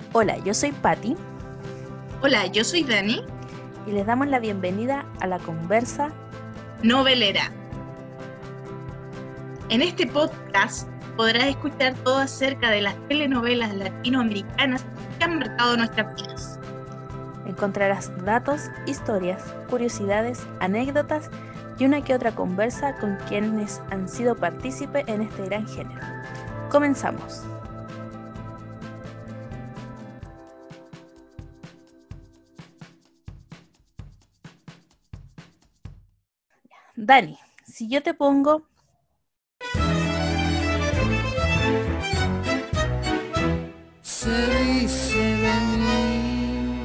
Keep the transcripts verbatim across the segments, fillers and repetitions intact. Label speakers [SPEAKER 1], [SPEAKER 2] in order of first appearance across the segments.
[SPEAKER 1] Hola, yo soy Patti
[SPEAKER 2] Hola, yo soy Dani,
[SPEAKER 1] y les damos la bienvenida a la conversa.
[SPEAKER 2] novelera. En este podcast podrás escuchar todo acerca de las telenovelas latinoamericanas que han marcado nuestras vidas.
[SPEAKER 1] Encontrarás datos, historias, curiosidades, anécdotas y una que otra conversa con quienes han sido partícipes en este gran género. Comenzamos. Dani, si yo te pongo
[SPEAKER 3] se dice de mí.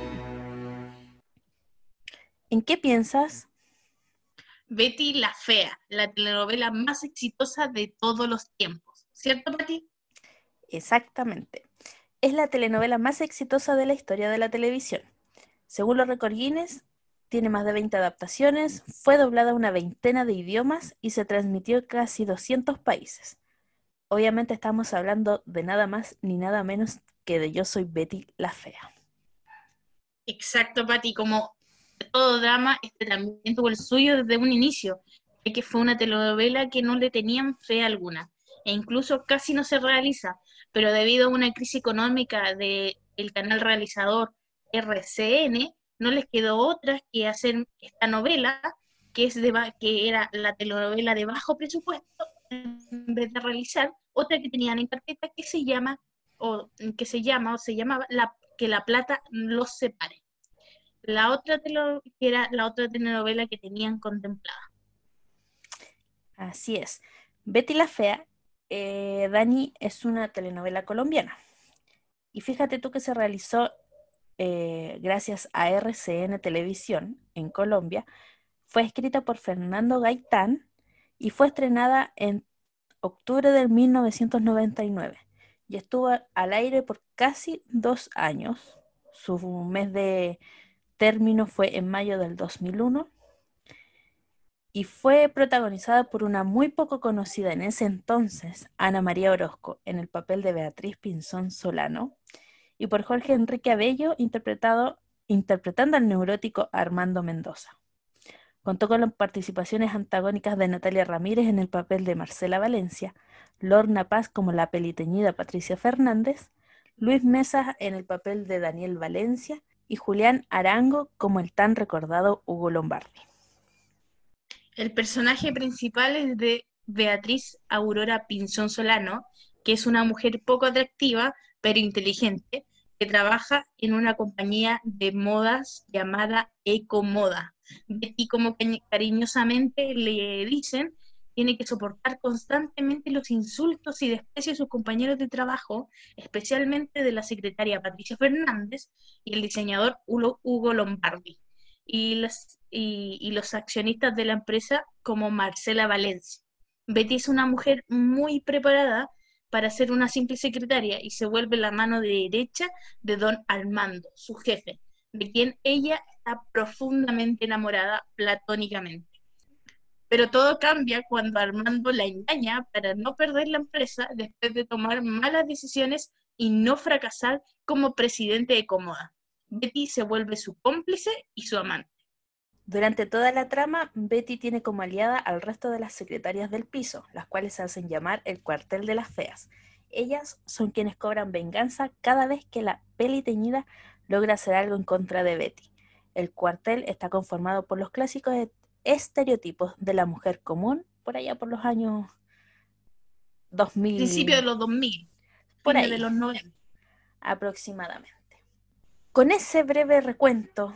[SPEAKER 1] ¿en qué piensas?
[SPEAKER 2] Betty la Fea, la telenovela más exitosa de todos los tiempos. ¿Cierto, Pati?
[SPEAKER 1] Exactamente. Es la telenovela más exitosa de la historia de la televisión. Según los récords Guinness, tiene más de veinte adaptaciones, fue doblada a una veintena de idiomas y se transmitió en casi doscientos países. Obviamente estamos hablando de nada más ni nada menos que de Yo soy Betty la Fea.
[SPEAKER 2] Exacto, Pati. Como todo drama, este también tuvo el suyo desde un inicio, ya que fue una telenovela que no le tenían fe alguna, e incluso casi no se realiza, pero debido a una crisis económica del canal realizador R C N, no les quedó otra que hacer esta novela, que, es de, que era la telenovela de bajo presupuesto, en vez de realizar otra que tenían en carpeta que se llama, o que se llama, o se llamaba la, Que la plata los separe. La otra telo, que era la otra telenovela que tenían contemplada.
[SPEAKER 1] Así es. Betty la Fea, eh, Dani, es una telenovela colombiana. Y fíjate tú que se realizó eh, gracias a R C N Televisión en Colombia. Fue escrita por Fernando Gaitán y fue estrenada en octubre de mil novecientos noventa y nueve y estuvo al aire por casi dos años. Su mes de término fue en mayo del dos mil uno y fue protagonizada por una muy poco conocida en ese entonces, Ana María Orozco, en el papel de Beatriz Pinzón Solano, y por Jorge Enrique Abello, interpretado, interpretando al neurótico Armando Mendoza. Contó con las participaciones antagónicas de Natalia Ramírez en el papel de Marcela Valencia, Lorna Paz como la peliteñida Patricia Fernández, Luis Mesa en el papel de Daniel Valencia y Julián Arango como el tan recordado Hugo Lombardi.
[SPEAKER 2] El personaje principal es de Beatriz Aurora Pinzón Solano, que es una mujer poco atractiva, pero inteligente, que trabaja en una compañía de modas llamada Ecomoda. Betty, como cariñosamente le dicen, tiene que soportar constantemente los insultos y desprecios de sus compañeros de trabajo, especialmente de la secretaria Patricia Fernández y el diseñador Hugo Lombardi, y, las, y, y los accionistas de la empresa como Marcela Valencia. Betty es una mujer muy preparada para ser una simple secretaria y se vuelve la mano derecha de don Armando, su jefe, de quien ella está profundamente enamorada platónicamente. Pero todo cambia cuando Armando la engaña para no perder la empresa después de tomar malas decisiones y no fracasar como presidente de Comoda. Betty se vuelve su cómplice y su amante.
[SPEAKER 1] Durante toda la trama, Betty tiene como aliada al resto de las secretarias del piso, las cuales se hacen llamar el cuartel de las feas. Ellas son quienes cobran venganza cada vez que la peli teñida logra hacer algo en contra de Betty. El cuartel está conformado por los clásicos estereotipos de la mujer común, por allá por los años dos
[SPEAKER 2] Principio de
[SPEAKER 1] mil,
[SPEAKER 2] los dos mil,
[SPEAKER 1] por
[SPEAKER 2] fines de
[SPEAKER 1] ahí
[SPEAKER 2] los noventa.
[SPEAKER 1] aproximadamente. Con ese breve recuento,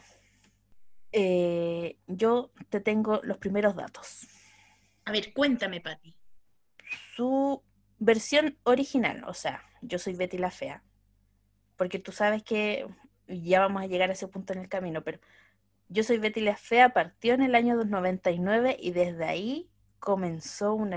[SPEAKER 1] eh, yo te tengo los primeros datos.
[SPEAKER 2] A ver, cuéntame, Pati.
[SPEAKER 1] Su versión original, o sea, Yo soy Betty la Fea, porque tú sabes que ya vamos a llegar a ese punto en el camino, pero Yo soy Betty la Fea partió en el año noventa y nueve y desde ahí comenzó una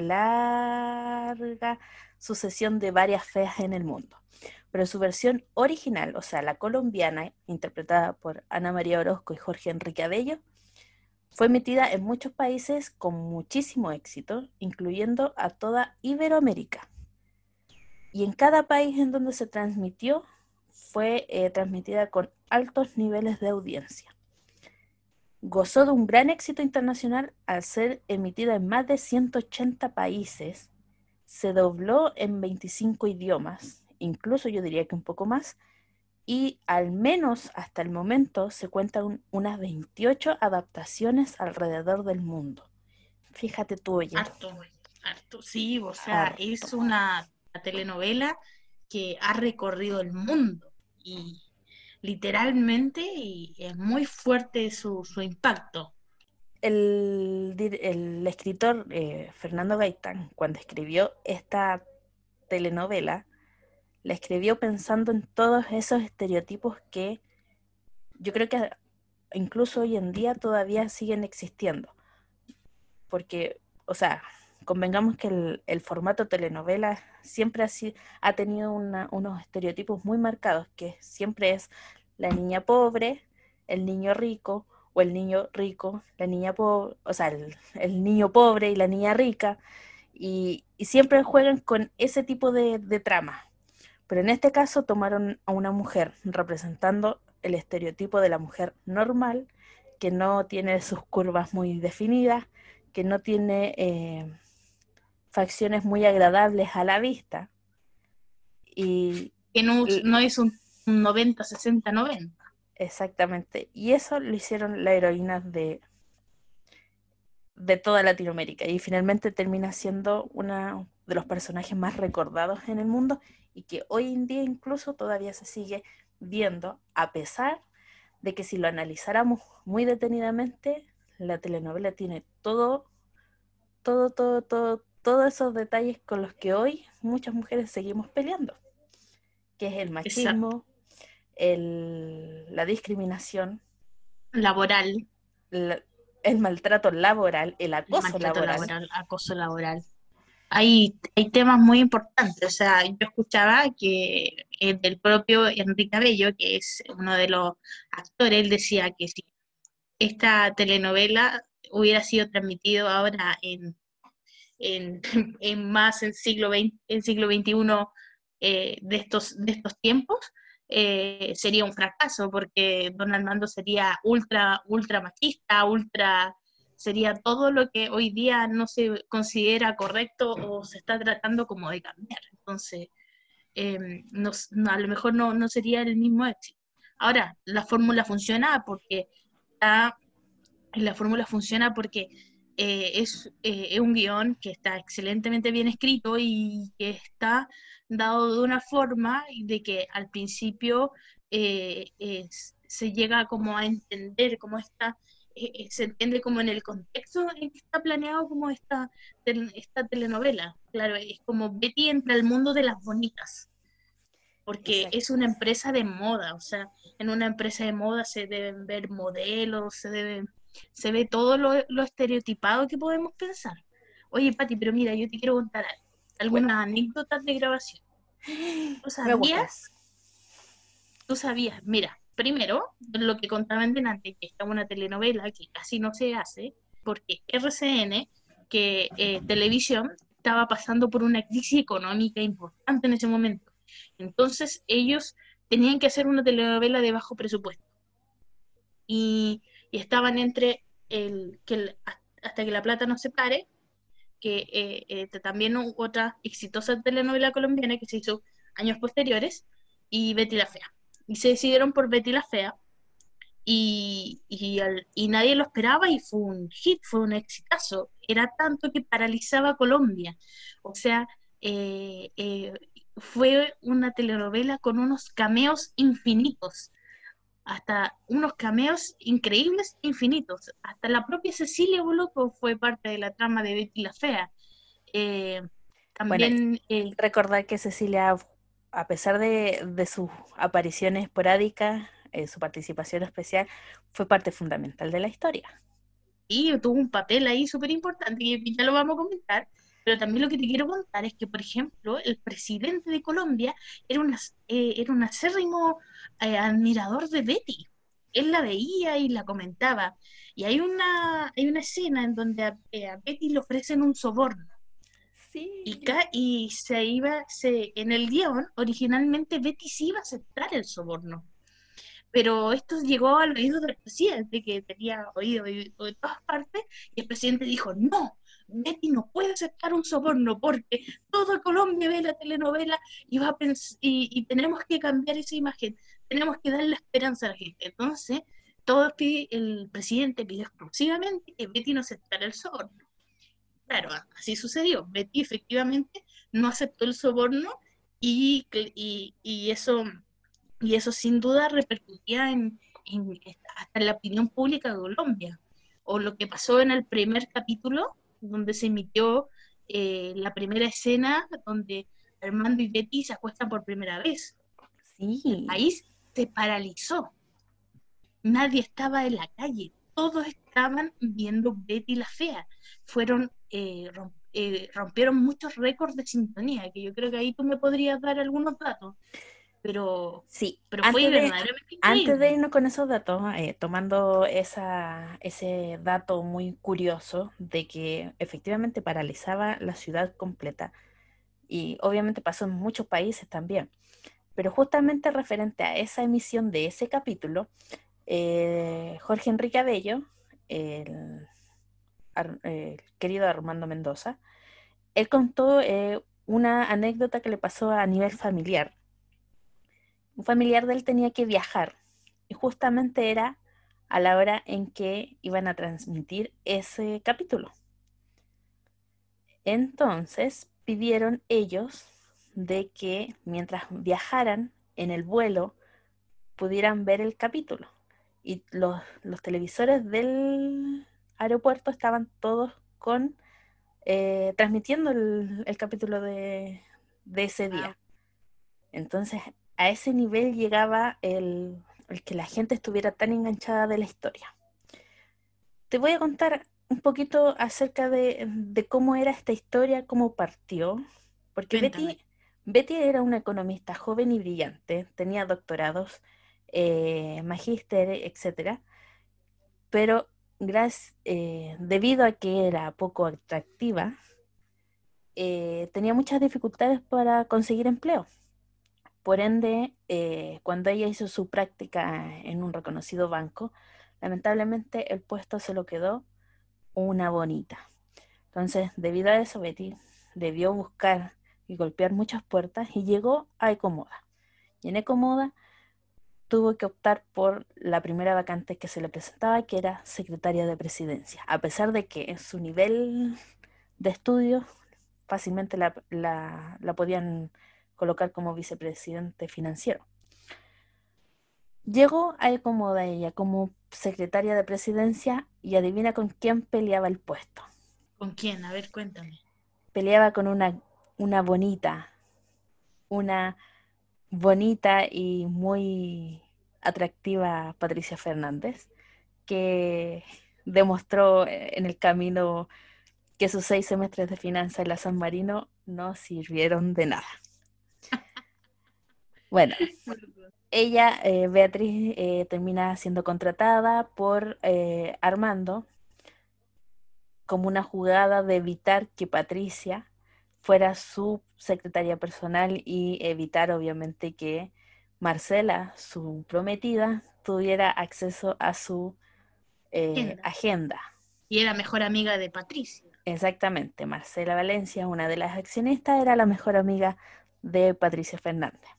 [SPEAKER 1] larga sucesión de varias feas en el mundo. Pero su versión original, o sea, la colombiana, interpretada por Ana María Orozco y Jorge Enrique Abello, fue emitida en muchos países con muchísimo éxito, incluyendo a toda Iberoamérica. Y en cada país en donde se transmitió fue eh, transmitida con altos niveles de audiencia. Gozó de un gran éxito internacional al ser emitida en más de ciento ochenta países. Se dobló en veinticinco idiomas, incluso yo diría que un poco más, y al menos hasta el momento se cuentan unas veintiocho adaptaciones alrededor del mundo. Fíjate tú, oye.
[SPEAKER 2] Harto, harto, sí, o sea,
[SPEAKER 1] Harto.
[SPEAKER 2] es una, una telenovela que ha recorrido el mundo y literalmente y es muy fuerte su, su impacto.
[SPEAKER 1] El, dir- el escritor eh, Fernando Gaitán, cuando escribió esta telenovela, la escribió pensando en todos esos estereotipos que yo creo que incluso hoy en día todavía siguen existiendo. Porque, o sea, convengamos que el, el formato telenovela siempre ha, si- ha tenido una- unos estereotipos muy marcados, que siempre es la niña pobre, el niño rico, o el niño rico, la niña pobre, o sea, el, el niño pobre y la niña rica, y, y siempre juegan con ese tipo de, de trama. Pero en este caso tomaron a una mujer representando el estereotipo de la mujer normal, que no tiene sus curvas muy definidas, que no tiene eh, facciones muy agradables a la vista. Y
[SPEAKER 2] Que no, no es un noventa sesenta noventa.
[SPEAKER 1] exactamente. Y eso lo hicieron las heroínas de, de toda Latinoamérica. Y finalmente termina siendo uno de los personajes más recordados en el mundo y que hoy en día incluso todavía se sigue viendo, a pesar de que si lo analizáramos muy detenidamente, la telenovela tiene todo, todo, todo, todo, todos esos detalles con los que hoy muchas mujeres seguimos peleando, que es el
[SPEAKER 2] Exacto.
[SPEAKER 1] machismo, el, la discriminación,
[SPEAKER 2] Laboral,
[SPEAKER 1] la, el maltrato laboral, el
[SPEAKER 2] el
[SPEAKER 1] acoso
[SPEAKER 2] maltrato
[SPEAKER 1] laboral.
[SPEAKER 2] laboral, acoso laboral. Hay, hay temas muy importantes, o sea, yo escuchaba que eh, del propio Enrique Abello, que es uno de los actores, él decía que si esta telenovela hubiera sido transmitido ahora en, en, en más en siglo veinte, en siglo veintiuno eh, de, estos, de estos tiempos, eh, sería un fracaso, porque Don Armando sería ultra, ultra machista, ultra, sería todo lo que hoy día no se considera correcto o se está tratando como de cambiar. Entonces, eh, no, no, a lo mejor no, no sería el mismo éxito. Ahora, la fórmula funciona porque está, la fórmula funciona porque eh, es, eh, es un guión que está excelentemente bien escrito y que está dado de una forma de que al principio eh, es, se llega como a entender cómo está, eh, se entiende como en el contexto en que está planeado como esta, esta telenovela. Claro, es como Betty entra al mundo de las bonitas, porque
[SPEAKER 1] Exacto.
[SPEAKER 2] es una empresa de moda, o sea, en una empresa de moda se deben ver modelos, se deben, se ve todo lo, lo estereotipado que podemos pensar. Oye, Pati, pero mira, yo te quiero contar algo,
[SPEAKER 1] Bueno,
[SPEAKER 2] algunas anécdotas de grabación. ¿Tú
[SPEAKER 1] me gusta.
[SPEAKER 2] sabías? ¿Tú sabías? Mira, primero, lo que contaban delante, que esta es una telenovela que casi no se hace, porque R C N, que eh, Televisión, estaba pasando por una crisis económica importante en ese momento. Entonces ellos tenían que hacer una telenovela de bajo presupuesto. Y, y estaban entre el que el, hasta que la plata no se pare, que eh, eh, también hubo otra exitosa telenovela colombiana que se hizo años posteriores, y Betty la Fea. Y se decidieron por Betty la Fea, y, y, al, y nadie lo esperaba y fue un hit, fue un exitazo. Era tanto que paralizaba Colombia. O sea, eh, eh, fue una telenovela con unos cameos infinitos, hasta unos cameos increíbles infinitos. Hasta la propia Cecilia Boloco fue parte de la trama de Betty la Fea. Eh,
[SPEAKER 1] Bueno,
[SPEAKER 2] también eh,
[SPEAKER 1] recordar que Cecilia, a pesar de, de sus apariciones esporádicas, eh, su participación especial, fue parte fundamental de la historia.
[SPEAKER 2] y tuvo un papel ahí súper importante, que ya lo vamos a comentar, pero también lo que te quiero contar es que, por ejemplo, el presidente de Colombia era, una, eh, era un acérrimo eh, admirador de Betty. Él la veía y la comentaba. Y hay una, hay una escena en donde a, eh, a Betty le ofrecen un soborno. Y,
[SPEAKER 1] Sí.
[SPEAKER 2] ca- y se iba, se, en el guión, originalmente Betty sí iba a aceptar el soborno. Pero esto llegó al oído del presidente, que tenía oído de de todas partes, y el presidente dijo, no, Betty no puede aceptar un soborno porque toda Colombia ve la telenovela y, va a pens- y, y tenemos que cambiar esa imagen, tenemos que darle esperanza a la gente. Entonces, todo pide- el presidente pidió exclusivamente que Betty no aceptara el soborno. Claro, así sucedió. Betty efectivamente no aceptó el soborno y, y, y eso y eso sin duda repercutía en, en- hasta en la opinión pública de Colombia. O lo que pasó en el primer capítulo, donde se emitió eh, la primera escena donde Armando y Betty se acuestan por primera vez. El
[SPEAKER 1] Sí,
[SPEAKER 2] país se paralizó. Nadie estaba en la calle. Todos estaban viendo Betty la Fea. Fueron, eh, rom- eh, rompieron muchos récords de sintonía, que yo creo que ahí tú me podrías dar algunos datos, pero,
[SPEAKER 1] sí.
[SPEAKER 2] pero fue
[SPEAKER 1] Antes de,
[SPEAKER 2] verdaderamente
[SPEAKER 1] antes de
[SPEAKER 2] increíble.
[SPEAKER 1] irnos con esos datos, eh, tomando esa, ese dato muy curioso de que efectivamente paralizaba la ciudad completa, y obviamente pasó en muchos países también, pero justamente referente a esa emisión de ese capítulo, eh, Jorge Enrique Abello, el, Ar- el querido Armando Mendoza, él contó eh, una anécdota que le pasó a nivel familiar. Un familiar de él tenía que viajar y justamente era a la hora en que iban a transmitir ese capítulo. Entonces pidieron ellos de que mientras viajaran en el vuelo pudieran ver el capítulo. Y los, los televisores del aeropuerto estaban todos con eh, transmitiendo el, el capítulo de, de ese
[SPEAKER 2] Wow.
[SPEAKER 1] día. Entonces, a ese nivel llegaba el, el que la gente estuviera tan enganchada de la historia. Te voy a contar un poquito acerca de, de cómo era esta historia, cómo partió, porque
[SPEAKER 2] Cuéntame.
[SPEAKER 1] Betty, Betty era una economista joven y brillante, tenía doctorados, eh, magíster, etcétera, pero gracias, eh, debido a que era poco atractiva, eh, tenía muchas dificultades para conseguir empleo. Por ende, eh, cuando ella hizo su práctica en un reconocido banco, lamentablemente el puesto se lo quedó una bonita. Entonces, debido a eso, Betty debió buscar y golpear muchas puertas y llegó a Ecomoda. Y en Ecomoda tuvo que optar por la primera vacante que se le presentaba, que era secretaria de presidencia, a pesar de que en su nivel de estudio fácilmente la, la, la podían colocar como vicepresidente financiero. Llegó a Ecomoda ella como secretaria de presidencia y adivina con quién peleaba el puesto.
[SPEAKER 2] ¿Con quién? A ver, cuéntame.
[SPEAKER 1] Peleaba con una, una bonita, una bonita y muy atractiva Patricia Fernández, que demostró en el camino que sus seis semestres de finanzas en la San Marino no sirvieron de nada. Bueno, ella, eh, Beatriz, eh, termina siendo contratada por eh, Armando como una jugada de evitar que Patricia fuera su secretaria personal y evitar obviamente que Marcela, su prometida, tuviera acceso a su eh,
[SPEAKER 2] Agenda.
[SPEAKER 1] agenda.
[SPEAKER 2] Y era mejor amiga de Patricia.
[SPEAKER 1] Exactamente, Marcela Valencia, una de las accionistas, era la mejor amiga de Patricia Fernández.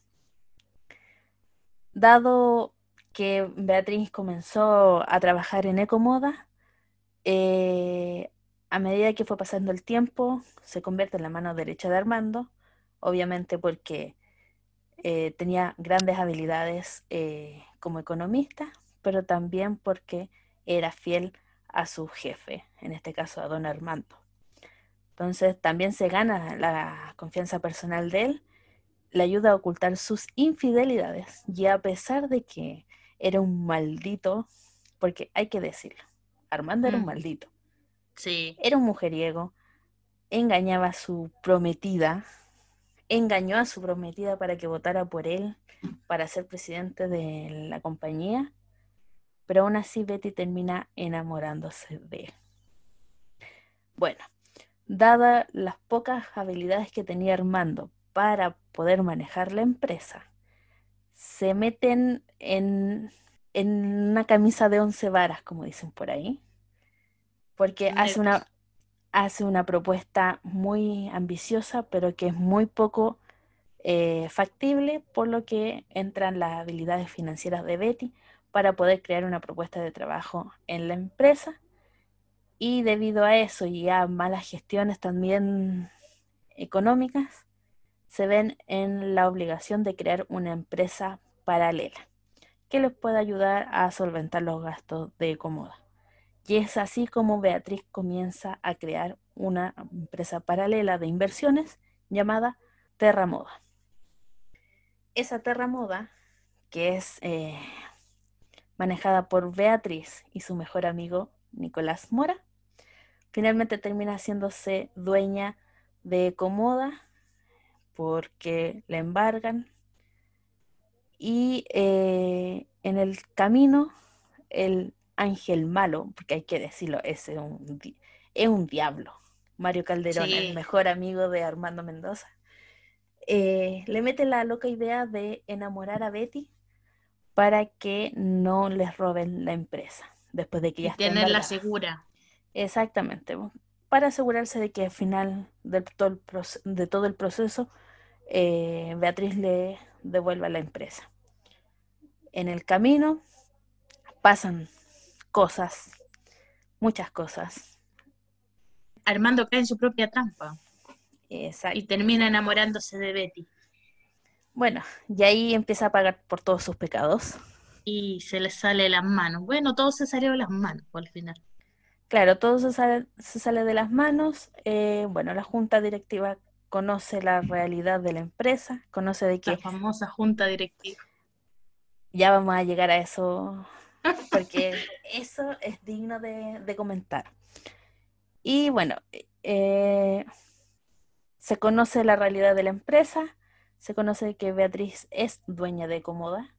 [SPEAKER 1] Dado que Beatriz comenzó a trabajar en Ecomoda, eh, a medida que fue pasando el tiempo, se convierte en la mano derecha de Armando, obviamente porque eh, tenía grandes habilidades eh, como economista, pero también porque era fiel a su jefe, en este caso a don Armando. Entonces también se gana la confianza personal de él, le ayuda a ocultar sus infidelidades y a pesar de que era un maldito, porque hay que decirlo, Armando era un
[SPEAKER 2] Mm,
[SPEAKER 1] maldito,
[SPEAKER 2] sí.
[SPEAKER 1] era un mujeriego, engañaba a su prometida, engañó a su prometida para que votara por él para ser presidente de la compañía, pero aún así Betty termina enamorándose de él. Bueno, Dadas las pocas habilidades que tenía Armando para poder manejar la empresa, se meten en, en una camisa de once varas, como dicen por ahí, porque
[SPEAKER 2] Son
[SPEAKER 1] hace
[SPEAKER 2] nervios.
[SPEAKER 1] una, hace una propuesta muy ambiciosa, pero que es muy poco eh, factible, por lo que entran las habilidades financieras de Betty para poder crear una propuesta de trabajo en la empresa. Y debido a eso y a malas gestiones también económicas, se ven en la obligación de crear una empresa paralela que les pueda ayudar a solventar los gastos de Comoda. Y es así como Beatriz comienza a crear una empresa paralela de inversiones llamada Terra Moda. Esa Terra Moda, que es eh, manejada por Beatriz y su mejor amigo Nicolás Mora, finalmente termina haciéndose dueña de Comoda porque la embargan y eh, en el camino el ángel malo, porque hay que decirlo, es un, es un diablo, Mario Calderón, el
[SPEAKER 2] Sí,
[SPEAKER 1] mejor amigo de Armando Mendoza, eh, le mete la loca idea de enamorar a Betty para que no les roben la empresa después de que ya
[SPEAKER 2] y
[SPEAKER 1] está
[SPEAKER 2] tenerla
[SPEAKER 1] embargada.
[SPEAKER 2] segura.
[SPEAKER 1] Exactamente, para asegurarse de que al final de todo el, proce- de todo el proceso eh, Beatriz le devuelva la empresa. En el camino pasan cosas, muchas cosas.
[SPEAKER 2] Armando cae en su propia trampa y
[SPEAKER 1] Exacto.
[SPEAKER 2] termina enamorándose de Betty.
[SPEAKER 1] Bueno, y ahí empieza a pagar por todos sus pecados.
[SPEAKER 2] Y se le sale de las manos. Bueno, todo se salió de las manos al final.
[SPEAKER 1] Claro, todo se sale, se sale de las manos. Eh, bueno, la junta directiva conoce la realidad de la empresa, conoce de
[SPEAKER 2] La
[SPEAKER 1] que
[SPEAKER 2] famosa junta directiva.
[SPEAKER 1] ya vamos a llegar a eso, porque eso es digno de, de comentar. Y bueno, eh, se conoce la realidad de la empresa, se conoce que Beatriz es dueña de Comoda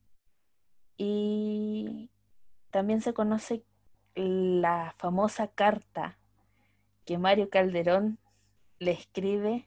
[SPEAKER 1] y también se conoce la famosa carta que Mario Calderón le escribe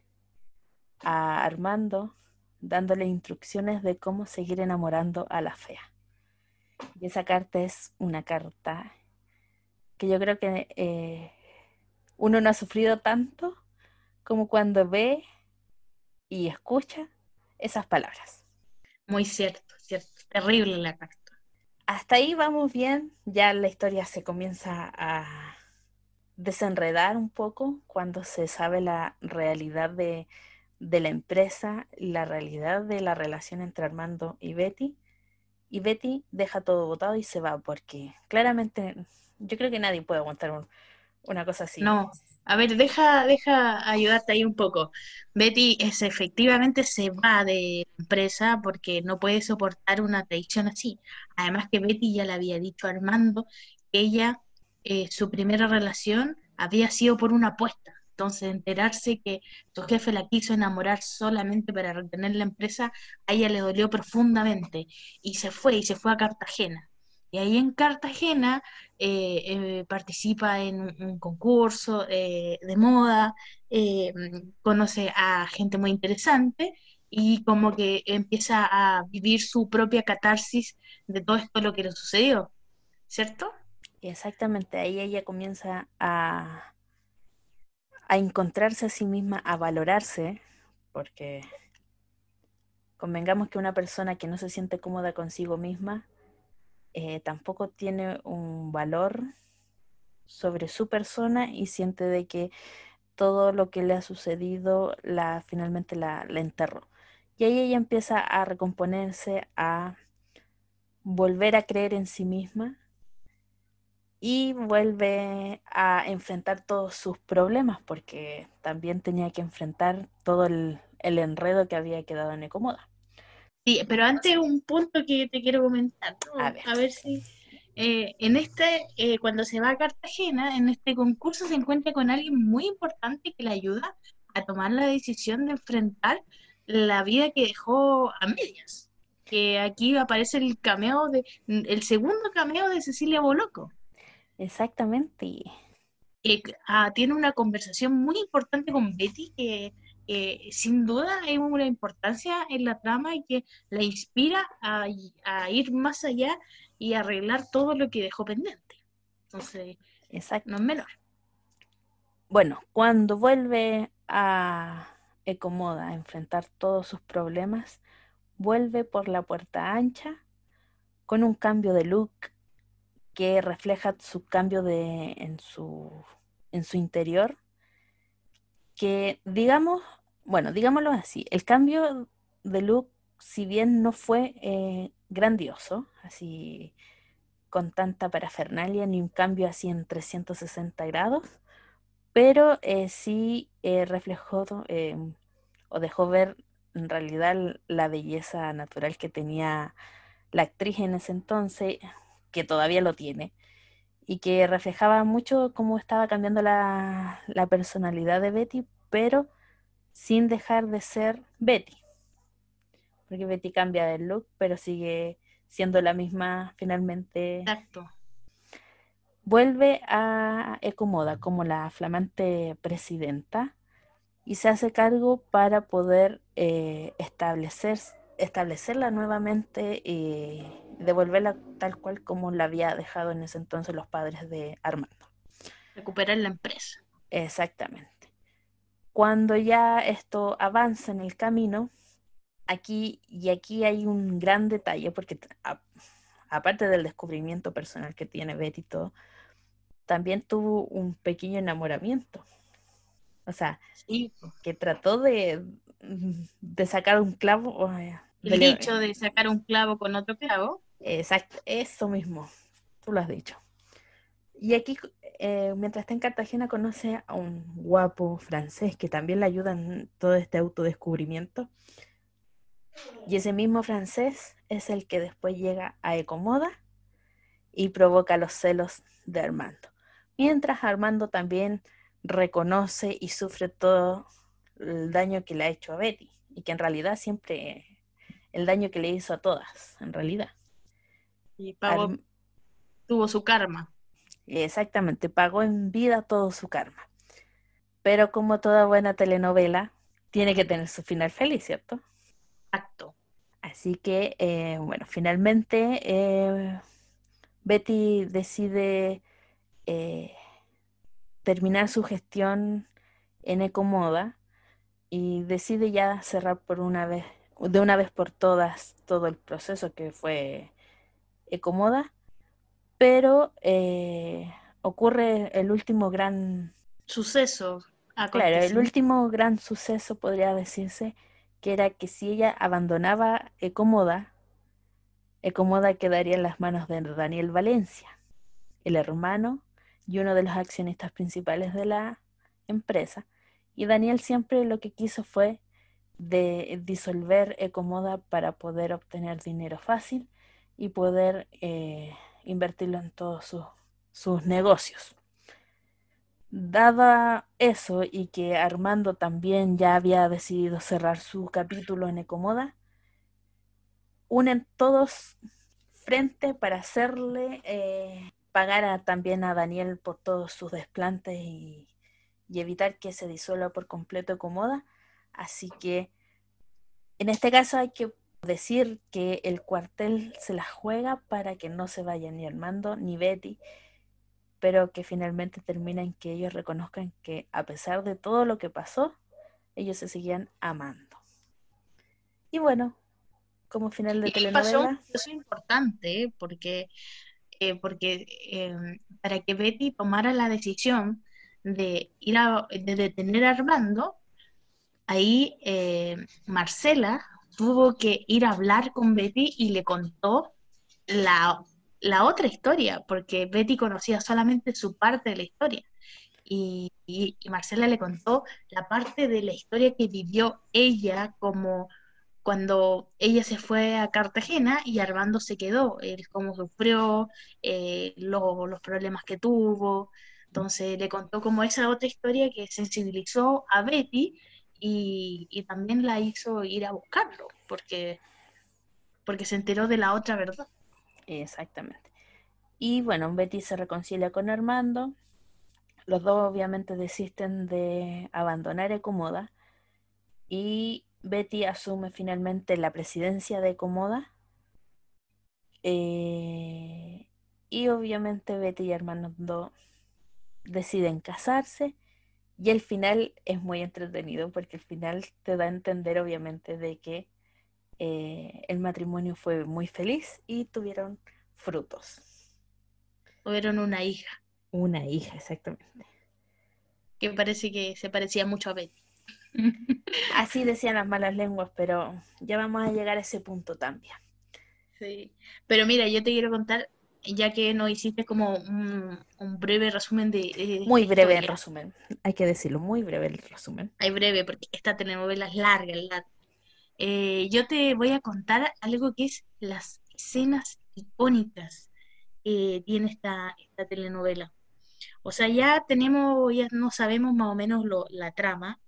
[SPEAKER 1] a Armando dándole instrucciones de cómo seguir enamorando a la fea. Y esa carta es una carta que yo creo que eh, uno no ha sufrido tanto como cuando ve y escucha esas palabras.
[SPEAKER 2] Muy cierto, cierto. Terrible la carta.
[SPEAKER 1] Hasta ahí vamos bien, ya la historia se comienza a desenredar un poco cuando se sabe la realidad de, de la empresa, la realidad de la relación entre Armando y Betty. Y Betty deja todo botado y se va porque claramente yo creo que nadie puede aguantar un- una cosa así.
[SPEAKER 2] No, a ver, deja, deja ayudarte ahí un poco. Betty es efectivamente se va de la empresa porque no puede soportar una traición así. Además que Betty ya le había dicho a Armando que ella, eh, su primera relación había sido por una apuesta. Entonces, enterarse que su jefe la quiso enamorar solamente para retener la empresa, a ella le dolió profundamente y se fue y se fue a Cartagena. Y ahí en Cartagena eh, eh, participa en un, un concurso eh, de moda, eh, conoce a gente muy interesante y como que empieza a vivir su propia catarsis de todo esto lo que le sucedió, ¿cierto?
[SPEAKER 1] Y exactamente ahí ella comienza a, a encontrarse a sí misma, a valorarse, porque convengamos que una persona que no se siente cómoda consigo misma eh, tampoco tiene un valor sobre su persona y siente de que todo lo que le ha sucedido la finalmente la, la enterró. Y ahí ella empieza a recomponerse, a volver a creer en sí misma y vuelve a enfrentar todos sus problemas porque también tenía que enfrentar todo el, el enredo que había quedado en Ecomoda.
[SPEAKER 2] Sí, pero antes un punto que te quiero comentar,
[SPEAKER 1] A
[SPEAKER 2] ¿no?
[SPEAKER 1] ver,
[SPEAKER 2] A ver si eh, en este, eh, cuando se va a Cartagena, en este concurso se encuentra con alguien muy importante que le ayuda a tomar la decisión de enfrentar la vida que dejó a medias. Que aquí aparece el cameo de, el segundo cameo de Cecilia Boloco.
[SPEAKER 1] exactamente.
[SPEAKER 2] eh, ah, tiene una conversación muy importante con Betty que eh, sin duda es una importancia en la trama y que la inspira a, a ir más allá y arreglar todo lo que dejó pendiente. Entonces, no
[SPEAKER 1] Exacto.
[SPEAKER 2] es menor.
[SPEAKER 1] Bueno, cuando vuelve a Ecomoda a enfrentar todos sus problemas, vuelve por la puerta ancha con un cambio de look que refleja su cambio de, en, su, en su interior, que digamos, bueno, digámoslo así, el cambio de look, si bien no fue eh, grandioso, así con tanta parafernalia, ni un cambio así en trescientos sesenta grados, pero eh, sí eh, reflejó eh, o dejó ver en realidad la belleza natural que tenía la actriz en ese entonces, que todavía lo tiene, y que reflejaba mucho cómo estaba cambiando la, la personalidad de Betty, pero sin dejar de ser Betty, porque Betty cambia de look, pero sigue siendo la misma finalmente.
[SPEAKER 2] Exacto.
[SPEAKER 1] Vuelve a Ecomoda como la flamante presidenta y se hace cargo para poder eh, establecer, establecerla nuevamente y devolverla tal cual como la había dejado en ese entonces los padres de Armando.
[SPEAKER 2] Recuperar la empresa.
[SPEAKER 1] Exactamente. Cuando ya esto avanza en el camino, aquí y aquí hay un gran detalle, porque a, aparte del descubrimiento personal que tiene Betty y todo, también tuvo un pequeño enamoramiento. O sea,
[SPEAKER 2] Sí.
[SPEAKER 1] que trató de, de sacar un clavo.
[SPEAKER 2] El
[SPEAKER 1] De,
[SPEAKER 2] dicho de sacar un clavo con otro clavo.
[SPEAKER 1] exacto, eso mismo, tú lo has dicho. Y aquí, eh, mientras está en Cartagena, conoce a un guapo francés que también le ayuda en todo este autodescubrimiento. Y ese mismo francés es el que después llega a Ecomoda y provoca los celos de Armando. Mientras Armando también reconoce y sufre todo el daño que le ha hecho a Betty y que en realidad siempre el daño que le hizo a todas, en realidad.
[SPEAKER 2] Y pagó,
[SPEAKER 1] Arm
[SPEAKER 2] tuvo su karma.
[SPEAKER 1] Exactamente, pagó en vida todo su karma. Pero como toda buena telenovela, tiene que tener su final feliz, ¿cierto?
[SPEAKER 2] Exacto.
[SPEAKER 1] Así que, eh, bueno, finalmente eh, Betty decide eh, terminar su gestión en Ecomoda y decide ya cerrar por una vez, de una vez por todas, todo el proceso que fue Ecomoda, pero eh, ocurre el último gran,
[SPEAKER 2] Suceso,
[SPEAKER 1] claro, el
[SPEAKER 2] acontecimiento.
[SPEAKER 1] último gran suceso podría decirse, que era que si ella abandonaba Ecomoda, Ecomoda quedaría en las manos de Daniel Valencia, el hermano y uno de los accionistas principales de la empresa. Y Daniel siempre lo que quiso fue de disolver Ecomoda para poder obtener dinero fácil y poder eh, invertirlo en todos sus, sus negocios. Dada eso y que Armando también ya había decidido cerrar su capítulo en Ecomoda, unen todos frente para hacerle eh, pagar a, también a Daniel por todos sus desplantes y, y evitar que se disuelva por completo Ecomoda. Así que en este caso hay que decir que el cuartel se la juega para que no se vaya ni Armando ni Betty, pero que finalmente termina en que ellos reconozcan que a pesar de todo lo que pasó, ellos se seguían amando. Y bueno, como final de
[SPEAKER 2] Y ahí pasó un
[SPEAKER 1] telenovela,
[SPEAKER 2] proceso importante, ¿eh? porque, eh, porque eh, para que Betty tomara la decisión de ir a de detener a Armando, ahí eh, Marcela tuvo que ir a hablar con Betty y le contó la, la otra historia, porque Betty conocía solamente su parte de la historia. Y, y, y Marcela le contó la parte de la historia que vivió ella, como cuando ella se fue a Cartagena y Armando se quedó, él cómo sufrió, eh, lo- los problemas que tuvo. Entonces le contó como esa otra historia que sensibilizó a Betty y, y también la hizo ir a buscarlo, porque, porque se enteró de la otra verdad.
[SPEAKER 1] exactamente. Y bueno, Betty se reconcilia con Armando, los dos obviamente desisten de abandonar Ecomoda y Betty asume finalmente la presidencia de Ecomoda. Eh, y obviamente Betty y Armando deciden casarse y el final es muy entretenido porque el final te da a entender obviamente de que eh, el matrimonio fue muy feliz y tuvieron frutos.
[SPEAKER 2] Tuvieron una hija
[SPEAKER 1] Una hija, exactamente.
[SPEAKER 2] que parece que se parecía mucho a Betty.
[SPEAKER 1] Así decían las malas lenguas, pero ya vamos a llegar a ese punto también.
[SPEAKER 2] Sí. Pero mira, yo te quiero contar, ya que nos hiciste como un, un breve resumen de, de esta
[SPEAKER 1] Muy breve el
[SPEAKER 2] historia.
[SPEAKER 1] resumen, hay que decirlo, muy breve el resumen.
[SPEAKER 2] Hay breve, porque esta telenovela es larga, larga. Eh, yo te voy a contar algo que es las escenas icónicas que tiene esta, esta telenovela. O sea, ya tenemos, ya no sabemos más o menos lo- la trama,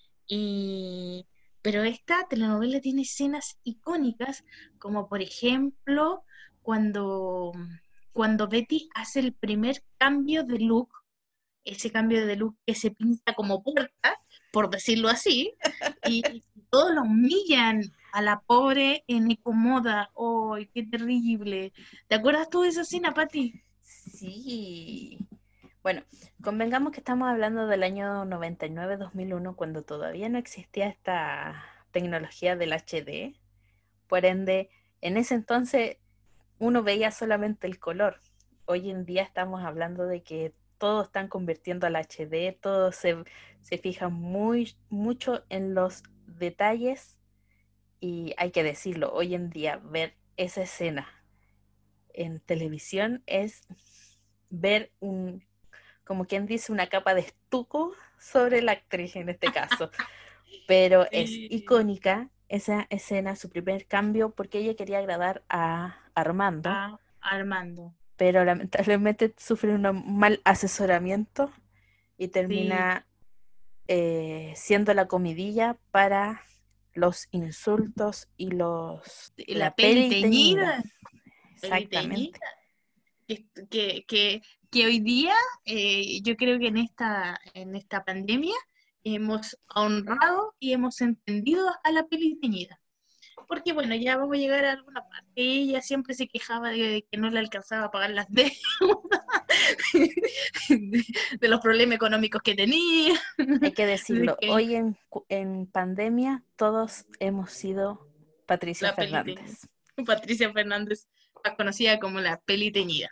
[SPEAKER 2] y, pero esta telenovela tiene escenas icónicas, como por ejemplo cuando, cuando Betty hace el primer cambio de look, ese cambio de look que se pinta como puerta, por decirlo así, y todos lo humillan a la pobre en Ecomoda. ¡Ay, qué terrible! ¿Te acuerdas tú de esa escena, Pati?
[SPEAKER 1] Sí. Bueno, convengamos que estamos hablando del año noventa y nueve dos mil uno, cuando todavía no existía esta tecnología del H D. Por ende, en ese entonces uno veía solamente el color. Hoy en día estamos hablando de que todos están convirtiendo al H D, todos se, se fijan muy, mucho en los detalles y hay que decirlo, hoy en día ver esa escena en televisión es ver un, como quien dice, una capa de estuco sobre la actriz en este caso. Pero es
[SPEAKER 2] Sí.
[SPEAKER 1] icónica esa escena, su primer cambio, porque ella quería agradar a Armando,
[SPEAKER 2] A Armando.
[SPEAKER 1] pero lamentablemente sufre un mal asesoramiento y
[SPEAKER 2] Sí,
[SPEAKER 1] termina eh, siendo la comidilla para los insultos y los
[SPEAKER 2] y
[SPEAKER 1] la
[SPEAKER 2] la peli
[SPEAKER 1] peli teñida.
[SPEAKER 2] teñida, peli teñida,
[SPEAKER 1] Exactamente.
[SPEAKER 2] que, que, que, que hoy día eh, yo creo que en esta, en esta pandemia hemos honrado y hemos entendido a la peli teñida. Porque bueno, ya vamos a llegar a alguna parte. Ella siempre se quejaba de que no le alcanzaba a pagar las deudas, de, de los problemas económicos que tenía,
[SPEAKER 1] Hay que
[SPEAKER 2] de
[SPEAKER 1] decirlo,
[SPEAKER 2] que
[SPEAKER 1] hoy en, cu- en pandemia todos hemos sido Patricia
[SPEAKER 2] la peli teñida.
[SPEAKER 1] Fernández.
[SPEAKER 2] Patricia Fernández, más conocida como la peli teñida.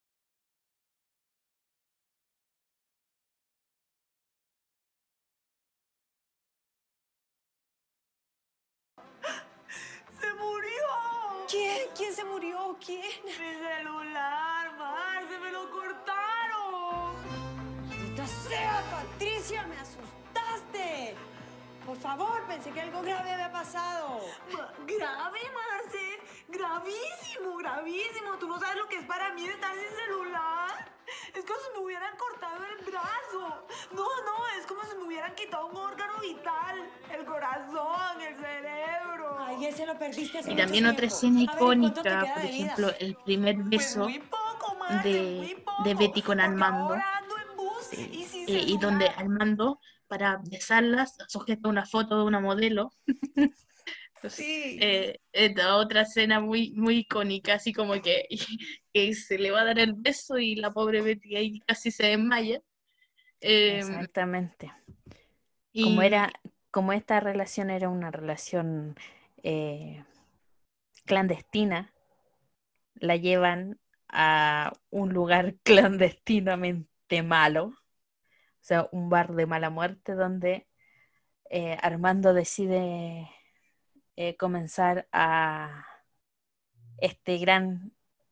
[SPEAKER 3] ¡Se murió!
[SPEAKER 4] ¿Quién? ¿Quién se murió? ¿Quién?
[SPEAKER 3] Mi celular, Marce, me lo cortaron.
[SPEAKER 4] ¡Maldita sea, Patricia! ¡Me asustaste! Por favor, pensé que algo grave había pasado.
[SPEAKER 3] Ma- grave, Marce, gravísimo, gravísimo. Tú no sabes lo que es para mí estar sin celular. Es como si me hubieran cortado el brazo. No, no, es como si me hubieran quitado un órgano vital. El corazón, el cerebro.
[SPEAKER 4] Ay, ese lo perdiste hace
[SPEAKER 2] Y
[SPEAKER 4] mucho
[SPEAKER 2] también otra
[SPEAKER 4] tiempo.
[SPEAKER 2] escena
[SPEAKER 4] A ver, ¿y cuánto te
[SPEAKER 2] icónica,
[SPEAKER 4] queda
[SPEAKER 2] por
[SPEAKER 4] de vida?
[SPEAKER 2] ejemplo, el primer
[SPEAKER 3] Pues
[SPEAKER 2] beso
[SPEAKER 3] muy poco, Marce,
[SPEAKER 2] de,
[SPEAKER 3] muy
[SPEAKER 2] de
[SPEAKER 3] poco.
[SPEAKER 2] Betty con
[SPEAKER 3] Porque
[SPEAKER 2] Armando,
[SPEAKER 3] ahora ando en bus
[SPEAKER 1] Sí.
[SPEAKER 3] y sin
[SPEAKER 2] eh, y donde
[SPEAKER 3] celular.
[SPEAKER 2] Armando, para besarlas, sujeta una foto de una modelo. Entonces,
[SPEAKER 3] Sí.
[SPEAKER 2] eh, esta otra escena muy, muy icónica, así como que, que se le va a dar el beso y la pobre Betty ahí casi se desmaya. Eh,
[SPEAKER 1] Exactamente. Como
[SPEAKER 2] y
[SPEAKER 1] era, como esta relación era una relación eh, clandestina, la llevan a un lugar clandestinamente malo, o sea, un bar de mala muerte donde eh, Armando decide eh, comenzar a este gran,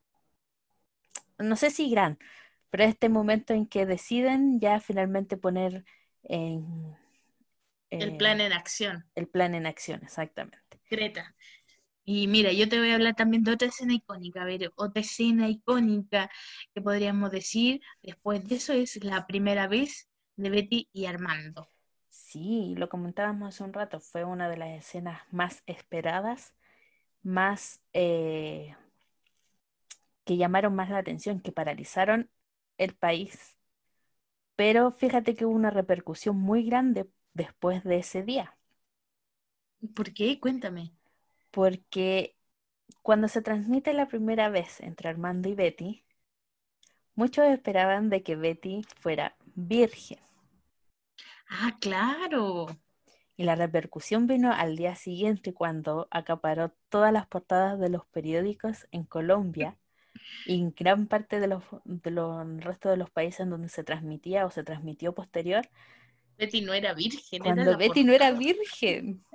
[SPEAKER 1] no sé si gran, pero este momento en que deciden ya finalmente poner en,
[SPEAKER 2] el
[SPEAKER 1] eh,
[SPEAKER 2] plan en acción,
[SPEAKER 1] el plan en acción, exactamente.
[SPEAKER 2] Greta. Y mira, yo te voy a hablar también de otra escena icónica. A ver, otra escena icónica que podríamos decir después de eso es la primera vez de Betty y Armando.
[SPEAKER 1] Sí, lo comentábamos hace un rato, fue una de las escenas más esperadas, más eh, que llamaron más la atención, que paralizaron el país Pero fíjate que hubo una repercusión muy grande después de ese día,
[SPEAKER 2] ¿Por qué? Cuéntame.
[SPEAKER 1] porque cuando se transmite la primera vez entre Armando y Betty, muchos esperaban de que Betty fuera virgen.
[SPEAKER 2] Ah, claro.
[SPEAKER 1] Y la repercusión vino al día siguiente cuando acaparó todas las portadas de los periódicos en Colombia y en gran parte de los, de los el resto de los países en donde se transmitía o se transmitió posterior,
[SPEAKER 2] Betty no era virgen, era
[SPEAKER 1] cuando
[SPEAKER 2] la
[SPEAKER 1] Betty no era
[SPEAKER 2] portada.
[SPEAKER 1] virgen.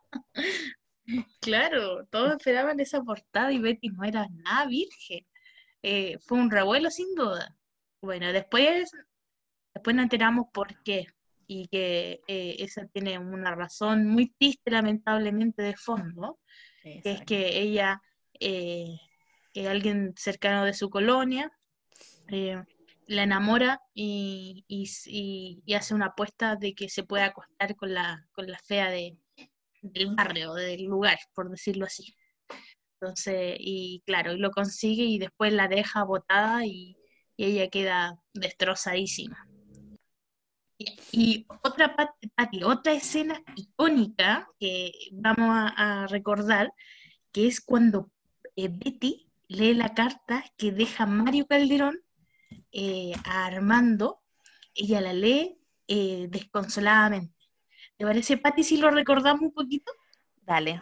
[SPEAKER 2] Claro, todos esperaban esa portada y Betty no era nada virgen. Eh, fue un revuelo sin duda. Bueno, después, después nos enteramos por qué. Y que eh, esa tiene una razón muy triste, lamentablemente, de fondo, que es
[SPEAKER 1] Exacto.
[SPEAKER 2] que ella, eh, eh, alguien cercano de su colonia, eh, la enamora y, y, y- y hace una apuesta de que se puede acostar con la, con la fea de, del barrio, del lugar, por decirlo así. Entonces, y claro, y lo consigue y después la deja botada y, y ella queda destrozadísima. Y, y otra, pa- Pati, otra escena icónica que vamos a, a recordar, que es cuando eh, Betty lee la carta que deja Mario Calderón eh, a Armando, ella la lee eh, desconsoladamente. ¿Te parece, Pati, si lo recordamos un poquito?
[SPEAKER 1] Dale.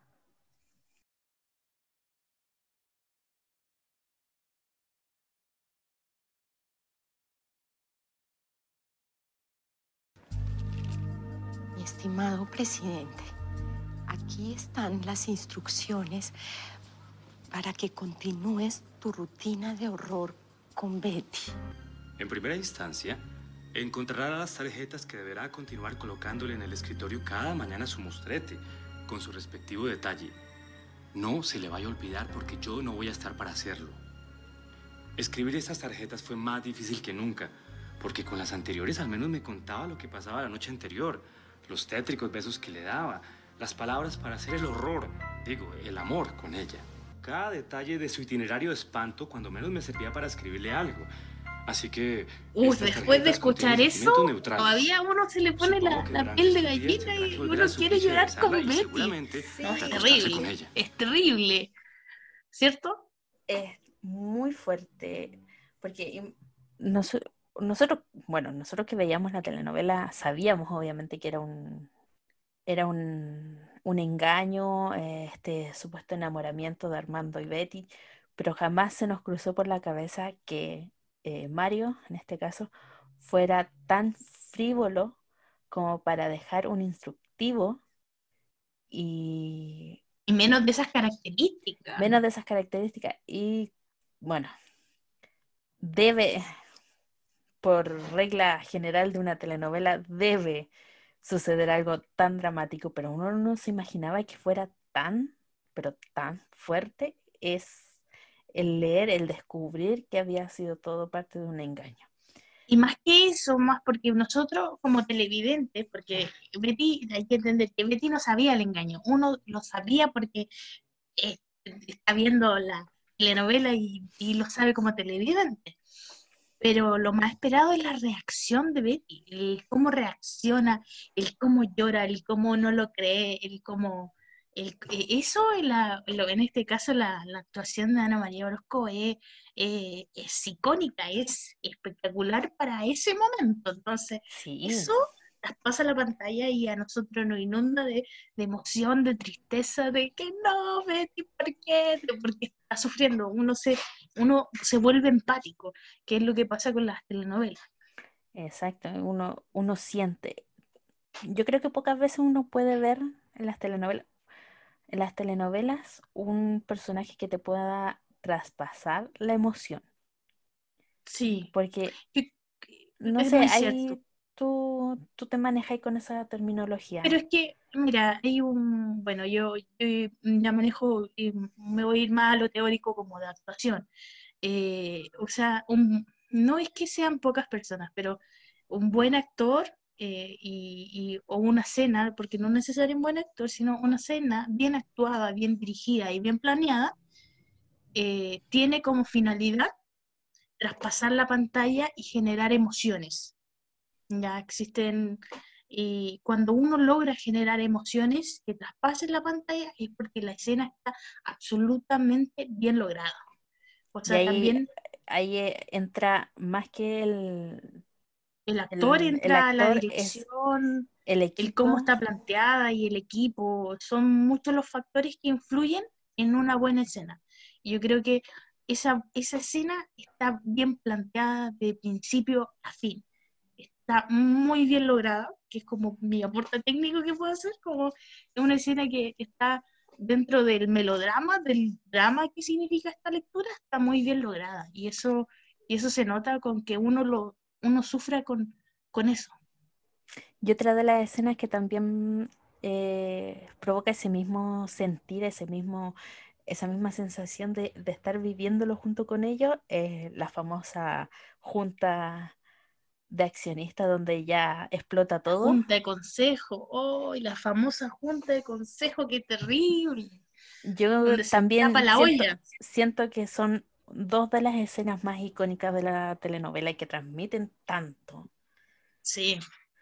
[SPEAKER 5] Mi estimado presidente, aquí están las instrucciones para que continúes tu rutina de horror con Betty.
[SPEAKER 6] En primera instancia, encontrará las tarjetas que deberá continuar colocándole en el escritorio cada mañana a su mostrete, con su respectivo detalle. No se le vaya a olvidar porque yo no voy a estar para hacerlo. Escribir estas tarjetas fue más difícil que nunca, porque con las anteriores al menos me contaba lo que pasaba la noche anterior, los tétricos besos que le daba, las palabras para hacer el horror, digo, el amor con ella. Cada detalle de su itinerario de espanto cuando menos me servía para escribirle algo. Así que...
[SPEAKER 2] Uy,
[SPEAKER 6] estas
[SPEAKER 2] después de
[SPEAKER 6] tarjetas
[SPEAKER 2] escuchar
[SPEAKER 6] contienen
[SPEAKER 2] eso,
[SPEAKER 6] sentimientos neutrales.
[SPEAKER 2] todavía a uno se le pone
[SPEAKER 6] Supongo
[SPEAKER 2] la,
[SPEAKER 6] que
[SPEAKER 2] la
[SPEAKER 6] durante
[SPEAKER 2] piel de
[SPEAKER 6] estos días
[SPEAKER 2] gallina
[SPEAKER 6] tendrá que
[SPEAKER 2] y
[SPEAKER 6] volver
[SPEAKER 2] uno
[SPEAKER 6] al
[SPEAKER 2] quiere
[SPEAKER 6] suplicio de
[SPEAKER 2] llorar
[SPEAKER 6] besarla
[SPEAKER 2] con
[SPEAKER 6] y
[SPEAKER 2] Betty.
[SPEAKER 6] seguramente
[SPEAKER 1] Sí.
[SPEAKER 2] No, es
[SPEAKER 6] de acostarse con
[SPEAKER 2] terrible,
[SPEAKER 6] ella.
[SPEAKER 2] es terrible, ¿cierto?
[SPEAKER 1] Es muy fuerte, porque im- noso- nosotros, bueno, nosotros que veíamos la telenovela sabíamos obviamente que era un, era un, un engaño, eh, este supuesto enamoramiento de Armando y Betty, pero jamás se nos cruzó por la cabeza que eh, Mario, en este caso, fuera tan frívolo como para dejar un instructivo y
[SPEAKER 2] Y menos de esas características.
[SPEAKER 1] menos de esas características. Y bueno, debe, por regla general de una telenovela, debe suceder algo tan dramático, pero uno no se imaginaba que fuera tan, pero tan fuerte. Es el leer, el descubrir que había sido todo parte de un engaño.
[SPEAKER 2] Y más que eso, más porque nosotros como televidentes, porque Betty, hay que entender que Betty no sabía el engaño, uno lo sabía porque eh, está viendo la telenovela y, y lo sabe como televidente. Pero lo más esperado es la reacción de Betty, el cómo reacciona, el cómo llora, el cómo no lo cree, el cómo... El, eh, eso, en, la- lo- en este caso, la, la actuación de Ana María Orozco es, eh, es icónica, es espectacular para ese momento. Entonces,
[SPEAKER 1] Sí,
[SPEAKER 2] eso traspasa la pantalla y a nosotros nos inunda de, de emoción, de tristeza, de que no, Betty, ¿por qué? Porque está sufriendo, uno se, uno se vuelve empático, que es lo que pasa con las telenovelas.
[SPEAKER 1] exacto. Uno, uno siente. Yo creo que pocas veces uno puede ver en las telenovelas, en las telenovelas un personaje que te pueda traspasar la emoción.
[SPEAKER 2] Sí,
[SPEAKER 1] Porque,
[SPEAKER 2] que- que
[SPEAKER 1] no
[SPEAKER 2] es
[SPEAKER 1] sé,
[SPEAKER 2] muy cierto.
[SPEAKER 1] ahí tú, tú te manejas con esa
[SPEAKER 2] Pero
[SPEAKER 1] terminología.
[SPEAKER 2] es que, mira, hay un, bueno, yo, yo ya manejo, eh, me voy a ir más a lo teórico como de actuación. Eh, o sea, un- no es que sean pocas personas, pero un buen actor eh, y, y- o una escena, porque no es necesario un buen actor, sino una escena bien actuada, bien dirigida y bien planeada, eh, tiene como finalidad traspasar la pantalla y generar emociones. Ya existen, y cuando uno logra generar emociones que traspasen la pantalla es porque la escena está absolutamente bien lograda. O
[SPEAKER 1] Y
[SPEAKER 2] sea,
[SPEAKER 1] ahí,
[SPEAKER 2] también
[SPEAKER 1] ahí eh, entra más que el,
[SPEAKER 2] el actor
[SPEAKER 1] el, el
[SPEAKER 2] entra a la
[SPEAKER 1] actor, es
[SPEAKER 2] dirección,
[SPEAKER 1] el
[SPEAKER 2] el cómo
[SPEAKER 1] equipo.
[SPEAKER 2] está planteada y el equipo, son muchos los factores que influyen en una buena escena. Y yo creo que esa, esa escena está bien planteada de principio a fin. Está muy bien lograda, que es como mi aporte técnico que puedo hacer, como es una escena que está dentro del melodrama, del drama que significa esta lectura, está muy bien lograda. Y eso, y eso se nota con que uno lo, uno sufra con, con eso.
[SPEAKER 1] Y otra de las escenas que también eh, provoca ese mismo sentir, ese mismo, esa misma sensación de, de estar viviéndolo junto con ellos, es la famosa junta de accionistas donde ya explota todo.
[SPEAKER 2] Junta de consejo, oh, y la famosa junta de consejo, qué terrible,
[SPEAKER 1] Yo
[SPEAKER 2] donde se tapa
[SPEAKER 1] también
[SPEAKER 2] la
[SPEAKER 1] siento,
[SPEAKER 2] olla.
[SPEAKER 1] siento que son dos de las escenas más icónicas de la telenovela y que transmiten tanto.
[SPEAKER 2] Sí,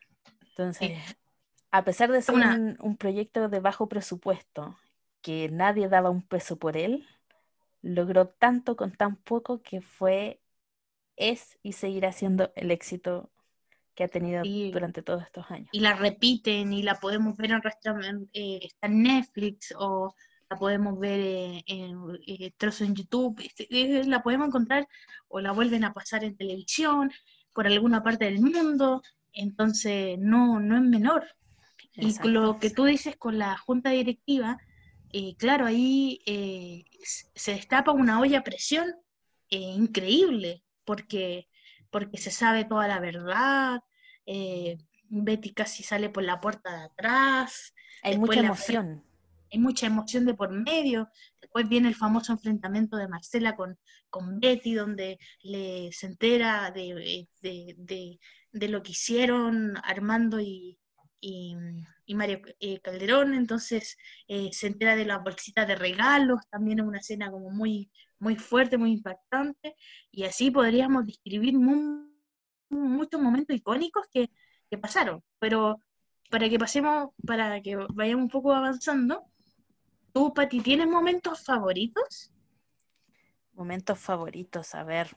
[SPEAKER 2] sí.
[SPEAKER 1] Entonces, a pesar de ser
[SPEAKER 2] Una,
[SPEAKER 1] un, un proyecto de bajo presupuesto, que nadie daba un peso por él, logró tanto con tan poco que fue, es y seguirá siendo el éxito que ha tenido
[SPEAKER 2] sí,
[SPEAKER 1] durante todos estos años.
[SPEAKER 2] y la repiten y la podemos ver en, nuestra- en- eh, está en Netflix o la podemos ver eh, en eh, trozos en YouTube, este, eh, la podemos encontrar o la vuelven a pasar en televisión por alguna parte del mundo, entonces no, no es menor. Y con
[SPEAKER 1] Exacto.
[SPEAKER 2] lo que tú dices con la junta directiva, eh, claro, ahí eh, s- se destapa una olla a presión eh, increíble, porque, porque se sabe toda la verdad, eh, Betty casi sale por la puerta de atrás,
[SPEAKER 1] Hay
[SPEAKER 2] después
[SPEAKER 1] mucha
[SPEAKER 2] la Fer-
[SPEAKER 1] emoción.
[SPEAKER 2] hay mucha emoción de por medio, después viene el famoso enfrentamiento de Marcela con, con Betty, donde le, se entera de, de, de, de lo que hicieron Armando y, y, y Mario eh, Calderón, entonces eh, se entera de las bolsitas de regalos, también es una escena como muy, muy fuerte, muy impactante, y así podríamos describir mu- muchos momentos icónicos que, que pasaron, pero para que pasemos, para que vayamos un poco avanzando, ¿tú, Pati, tienes momentos favoritos?
[SPEAKER 1] Momentos favoritos, a ver.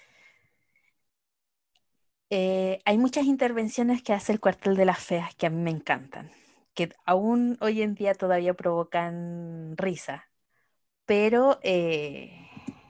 [SPEAKER 1] Eh, hay muchas intervenciones que hace el Cuartel de las Feas que a mí me encantan, que aún hoy en día todavía provocan risa, pero eh,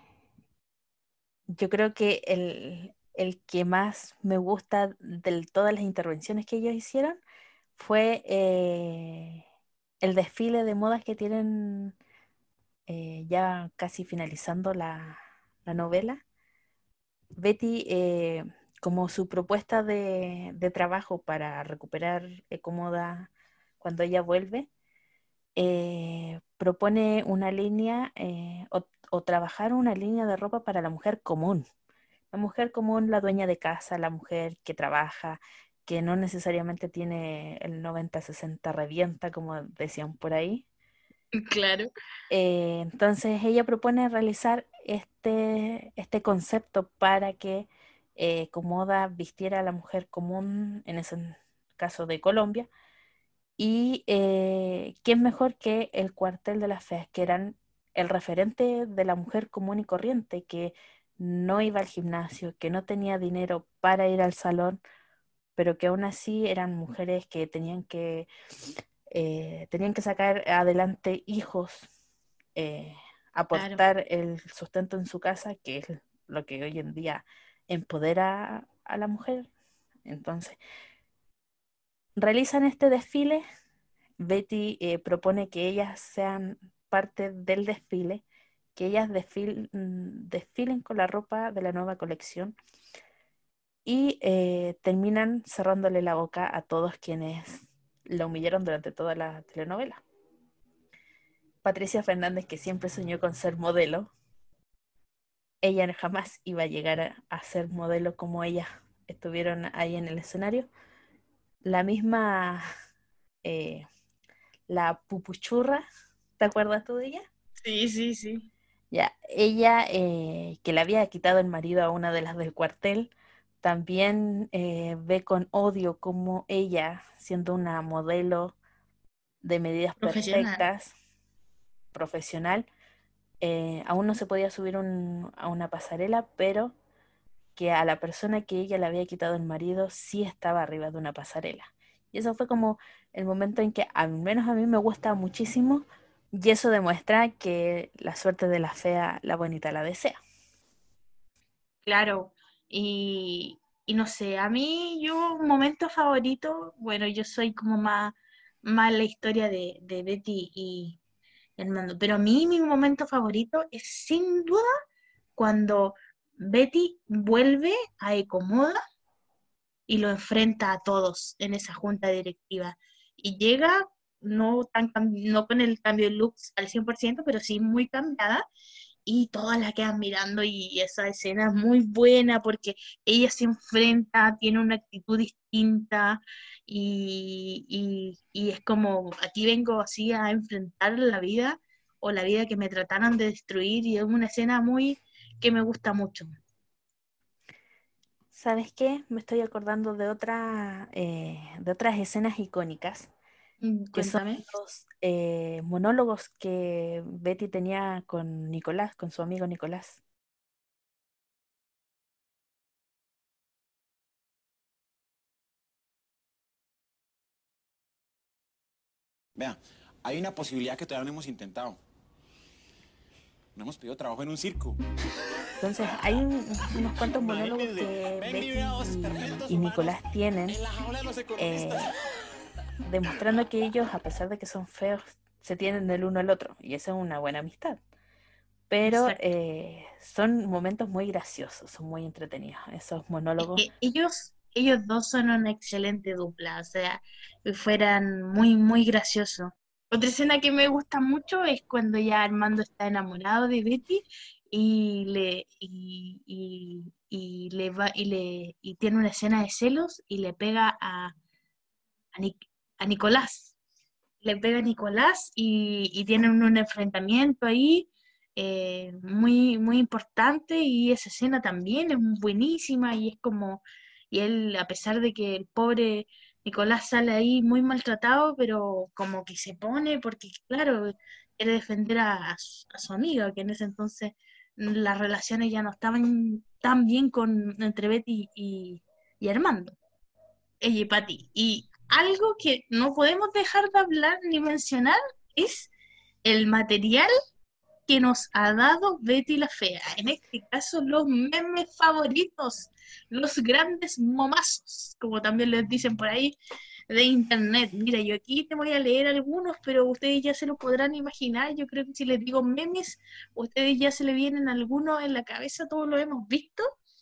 [SPEAKER 1] yo creo que el, el que más me gusta de todas las intervenciones que ellos hicieron fue eh, el desfile de modas que tienen eh, ya casi finalizando la, la novela. Betty, eh, como su propuesta de, de trabajo para recuperar Ecomoda cuando ella vuelve, eh, propone una línea eh, o, o trabajar una línea de ropa para la mujer común. La mujer común, la dueña de casa, la mujer que trabaja, que no necesariamente tiene el noventa sesenta revienta, como decían por ahí.
[SPEAKER 2] Claro.
[SPEAKER 1] Eh, entonces ella propone realizar este, este concepto para que eh, Comoda vistiera a la mujer común, en ese caso de Colombia, y eh, quién mejor que el Cuartel de las Feas, que eran el referente de la mujer común y corriente, que no iba al gimnasio, que no tenía dinero para ir al salón, pero que aún así eran mujeres que tenían que eh, tenían que sacar adelante hijos, eh,
[SPEAKER 2] Claro.
[SPEAKER 1] aportar el sustento en su casa, que es lo que hoy en día empodera a la mujer. Entonces, realizan este desfile. Betty eh, propone que ellas sean parte del desfile, que ellas desfil- mm, desfilen con la ropa de la nueva colección y eh, terminan cerrándole la boca a todos quienes la humillaron durante toda la telenovela. Patricia Fernández, que siempre soñó con ser modelo, ella jamás iba a llegar a, a ser modelo como ellas estuvieron ahí en el escenario. La misma, eh, la pupuchurra, ¿te acuerdas tú de ella?
[SPEAKER 2] Sí, sí, sí.
[SPEAKER 1] Ya, ella eh, que le había quitado el marido a una de las del cuartel, también eh, ve con odio cómo ella, siendo una modelo de medidas
[SPEAKER 2] Profesional.
[SPEAKER 1] perfectas, profesional, eh, aún no se podía subir un, a una pasarela, pero que a la persona que ella le había quitado el marido sí estaba arriba de una pasarela. Y eso fue como el momento en que al menos a mí me gusta muchísimo y eso demuestra que la suerte de la fea, la bonita la desea.
[SPEAKER 2] Claro, y, y no sé, a mí yo un momento favorito, bueno, yo soy como más, más la historia de, de Betty y Armando, pero a mí mi momento favorito es sin duda cuando Betty vuelve a Ecomoda y lo enfrenta a todos en esa junta directiva. Y llega no, tan, cam- no con el cambio de looks al cien por ciento, pero sí muy cambiada y todas la quedan mirando y esa escena es muy buena porque ella se enfrenta, tiene una actitud distinta y, y, y es como, aquí vengo así a enfrentar la vida o la vida que me trataron de destruir y es una escena muy que me gusta mucho.
[SPEAKER 1] ¿Sabes qué? Me estoy acordando de otra, eh, de otras escenas icónicas,
[SPEAKER 2] Mm,
[SPEAKER 1] que son
[SPEAKER 2] Cuéntame.
[SPEAKER 1] los eh, monólogos que Betty tenía con Nicolás, con su amigo Nicolás.
[SPEAKER 7] Vea, hay una posibilidad que todavía no hemos intentado. No hemos pedido trabajo en un circo.
[SPEAKER 1] Entonces, hay un- unos cuantos monólogos
[SPEAKER 7] Imagínense,
[SPEAKER 1] que
[SPEAKER 7] ven
[SPEAKER 1] Betty
[SPEAKER 7] liberados
[SPEAKER 1] y,
[SPEAKER 7] perpetuos
[SPEAKER 1] y
[SPEAKER 7] humanos
[SPEAKER 1] Nicolás tienen,
[SPEAKER 7] en la jaula de los
[SPEAKER 1] eh,
[SPEAKER 7] economistas.
[SPEAKER 1] demostrando que ellos, a pesar de que son feos, se tienen del uno al otro, y esa es una buena amistad. Pero
[SPEAKER 2] Exacto.
[SPEAKER 1] eh, son momentos muy graciosos, son muy entretenidos, esos
[SPEAKER 2] Es
[SPEAKER 1] monólogos.
[SPEAKER 2] que ellos, ellos dos son una excelente dupla, o sea, fueran muy, muy graciosos. Otra escena que me gusta mucho es cuando ya Armando está enamorado de Betty y le y, y- y le va y le y tiene una escena de celos y le pega a, a, Nic- a Nicolás. Le pega a Nicolás y, y tienen un enfrentamiento ahí eh, muy, muy importante y esa escena también es buenísima y es como, y él, a pesar de que el pobre Nicolás sale ahí muy maltratado, pero como que se pone porque, claro, quiere defender a, a su, a su amiga, que en ese entonces las relaciones ya no estaban tan bien con, entre Betty y, y Armando, ella y Patty. Y algo que no podemos dejar de hablar ni mencionar es el material que nos ha dado Betty la Fea. En este caso, los memes favoritos, los grandes momazos, como también les dicen por ahí, de internet. Mira, yo aquí te voy a leer algunos, pero ustedes ya se lo podrán imaginar. Yo creo que si les digo memes, ustedes ya se le vienen algunos en la cabeza, todos lo hemos visto.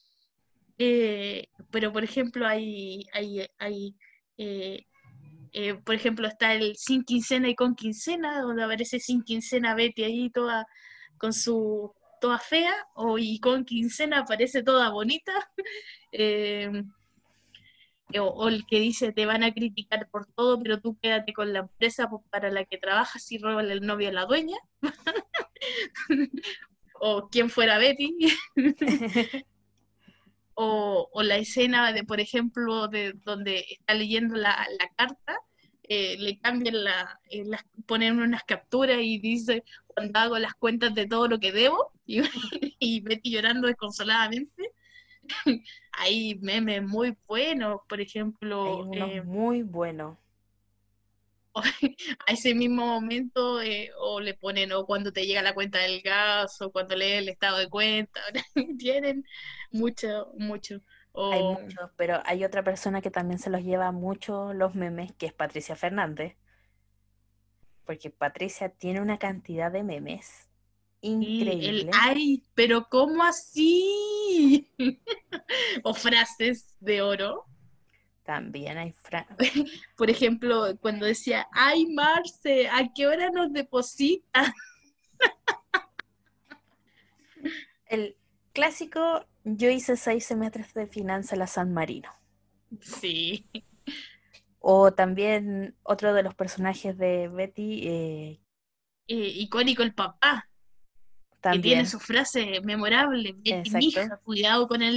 [SPEAKER 2] Eh, pero, por ejemplo, hay, hay, hay eh, eh, por ejemplo, está el sin quincena y con quincena, donde aparece sin quincena Betty ahí toda con su toda fea, o y con quincena aparece toda bonita, eh, o, o el que dice te van a criticar por todo, pero tú quédate con la empresa pues, para la que trabajas y roba el novio a la dueña, o quien fuera Betty, o, o la escena de, por ejemplo, de donde está leyendo la, la carta, eh, le cambian la, eh, las, ponen unas capturas y dice, cuando hago las cuentas de todo lo que debo, y, y Betty llorando desconsoladamente. Hay memes muy buenos, por
[SPEAKER 1] Hay
[SPEAKER 2] ejemplo,
[SPEAKER 1] unos
[SPEAKER 2] eh,
[SPEAKER 1] muy buenos.
[SPEAKER 2] a ese mismo momento, eh, o le ponen, o cuando te llega la cuenta del gas, o cuando lees el estado de cuenta, tienen mucho, mucho.
[SPEAKER 1] Hay
[SPEAKER 2] O
[SPEAKER 1] muchos, pero hay otra persona que también se los lleva mucho los memes, que es Patricia Fernández, porque Patricia tiene una cantidad de memes
[SPEAKER 2] sí, el
[SPEAKER 1] increíble.
[SPEAKER 2] ay, pero ¿cómo así? O frases de oro.
[SPEAKER 1] También hay fra-
[SPEAKER 2] Por ejemplo, cuando decía, ay, Marce, ¿a qué hora nos deposita?
[SPEAKER 1] el clásico, yo hice seis semestres de finanzas en la San Marino.
[SPEAKER 2] Sí.
[SPEAKER 1] O también otro de los personajes de Betty, eh,
[SPEAKER 2] Eh, icónico el papá, que tiene
[SPEAKER 1] también,
[SPEAKER 2] su frase memorable, Betty,
[SPEAKER 1] exacto,
[SPEAKER 2] mija, cuidado con el,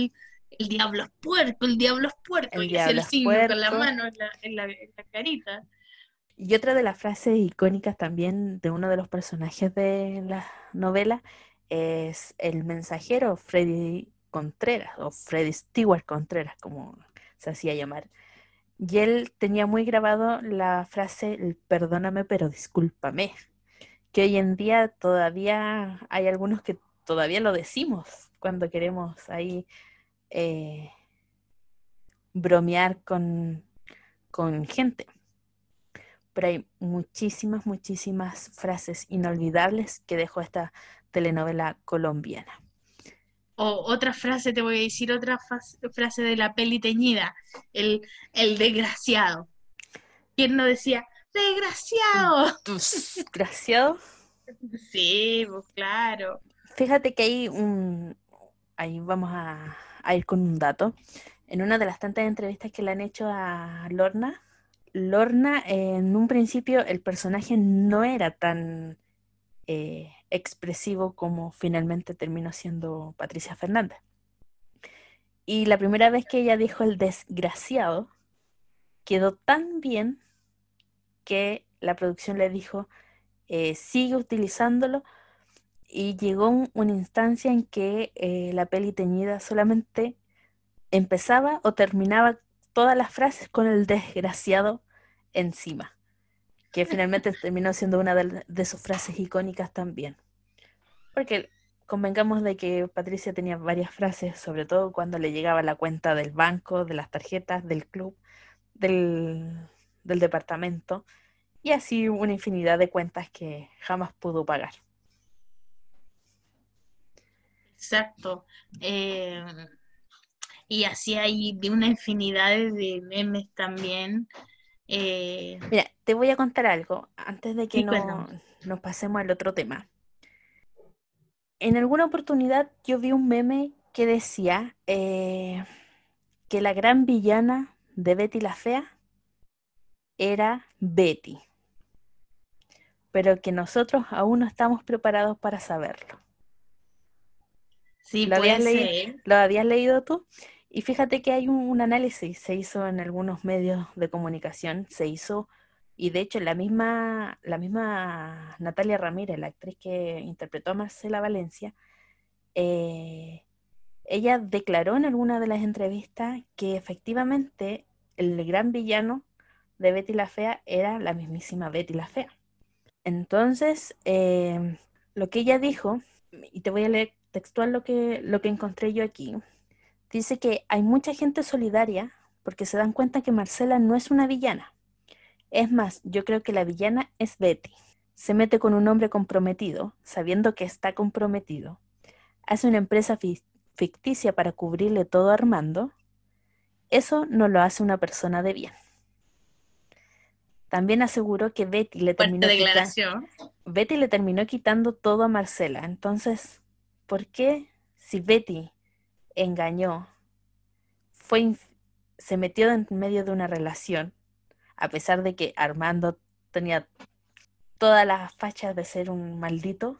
[SPEAKER 2] el diablo es puerco, el diablo es puerco,
[SPEAKER 1] El
[SPEAKER 2] y hacía el
[SPEAKER 1] diablo es
[SPEAKER 2] signo con la
[SPEAKER 1] puerco.
[SPEAKER 2] mano en la, en la, en la carita.
[SPEAKER 1] Y otra de las frases icónicas también de uno de los personajes de la novela es el mensajero Freddy Contreras, o Freddy Stewart Contreras, como se hacía llamar. Y él tenía muy grabado la frase, el perdóname pero discúlpame, que hoy en día todavía hay algunos que todavía lo decimos cuando queremos ahí eh, bromear con, con gente. Pero hay muchísimas, muchísimas frases inolvidables que dejó esta telenovela colombiana.
[SPEAKER 2] O otra frase, te voy a decir otra fas- frase de la peli teñida, el, el desgraciado. ¿Quién no decía, desgraciado?
[SPEAKER 1] Desgraciado.
[SPEAKER 2] Sí, pues claro.
[SPEAKER 1] Fíjate que hay un... Ahí vamos a, a ir con un dato. En una de las tantas entrevistas que le han hecho a Lorna, Lorna, eh, en un principio el personaje no era tan eh, expresivo como finalmente terminó siendo Patricia Fernández. Y la primera vez que ella dijo el desgraciado, quedó tan bien que la producción le dijo, eh, sigue utilizándolo, y llegó un- una instancia en que eh, la peli teñida solamente empezaba o terminaba todas las frases con el desgraciado encima, que finalmente terminó siendo una de, de sus frases icónicas también. Porque convengamos de que Patricia tenía varias frases, sobre todo cuando le llegaba la cuenta del banco, de las tarjetas, del club, del, del departamento, y así una infinidad de cuentas que jamás pudo pagar.
[SPEAKER 2] Exacto. Eh, y así hay de una infinidad de memes también. Eh,
[SPEAKER 1] Mira, te voy a contar algo antes de que
[SPEAKER 2] sí, cuéntame.
[SPEAKER 1] no, nos pasemos al otro tema. En alguna oportunidad yo vi un meme que decía eh, que la gran villana de Betty la Fea era Betty, pero que nosotros aún no estamos preparados para saberlo.
[SPEAKER 2] Sí,
[SPEAKER 1] ¿Lo habías
[SPEAKER 2] puede
[SPEAKER 1] leído,
[SPEAKER 2] ser.
[SPEAKER 1] lo habías leído tú? Y fíjate que hay un, un análisis, se hizo en algunos medios de comunicación, se hizo, y de hecho la misma, la misma Natalia Ramírez, la actriz que interpretó a Marcela Valencia, eh, ella declaró en alguna de las entrevistas que efectivamente el gran villano de Betty la Fea era la mismísima Betty la Fea. Entonces, eh, lo que ella dijo, y te voy a leer textual lo que, lo que encontré yo aquí, dice que hay mucha gente solidaria porque se dan cuenta que Marcela no es una villana. Es más, yo creo que la villana es Betty. Se mete con un hombre comprometido, sabiendo que está comprometido. Hace una empresa fi- ficticia para cubrirle todo a Armando. Eso no lo hace una persona de bien. También aseguró que Betty le
[SPEAKER 2] Fuerte
[SPEAKER 1] terminó quitando,
[SPEAKER 2] declaración.
[SPEAKER 1] Betty le terminó quitando todo a Marcela. Entonces, ¿por qué si Betty engañó, fue inf- se metió en medio de una relación, a pesar de que Armando tenía todas las fachas de ser un maldito,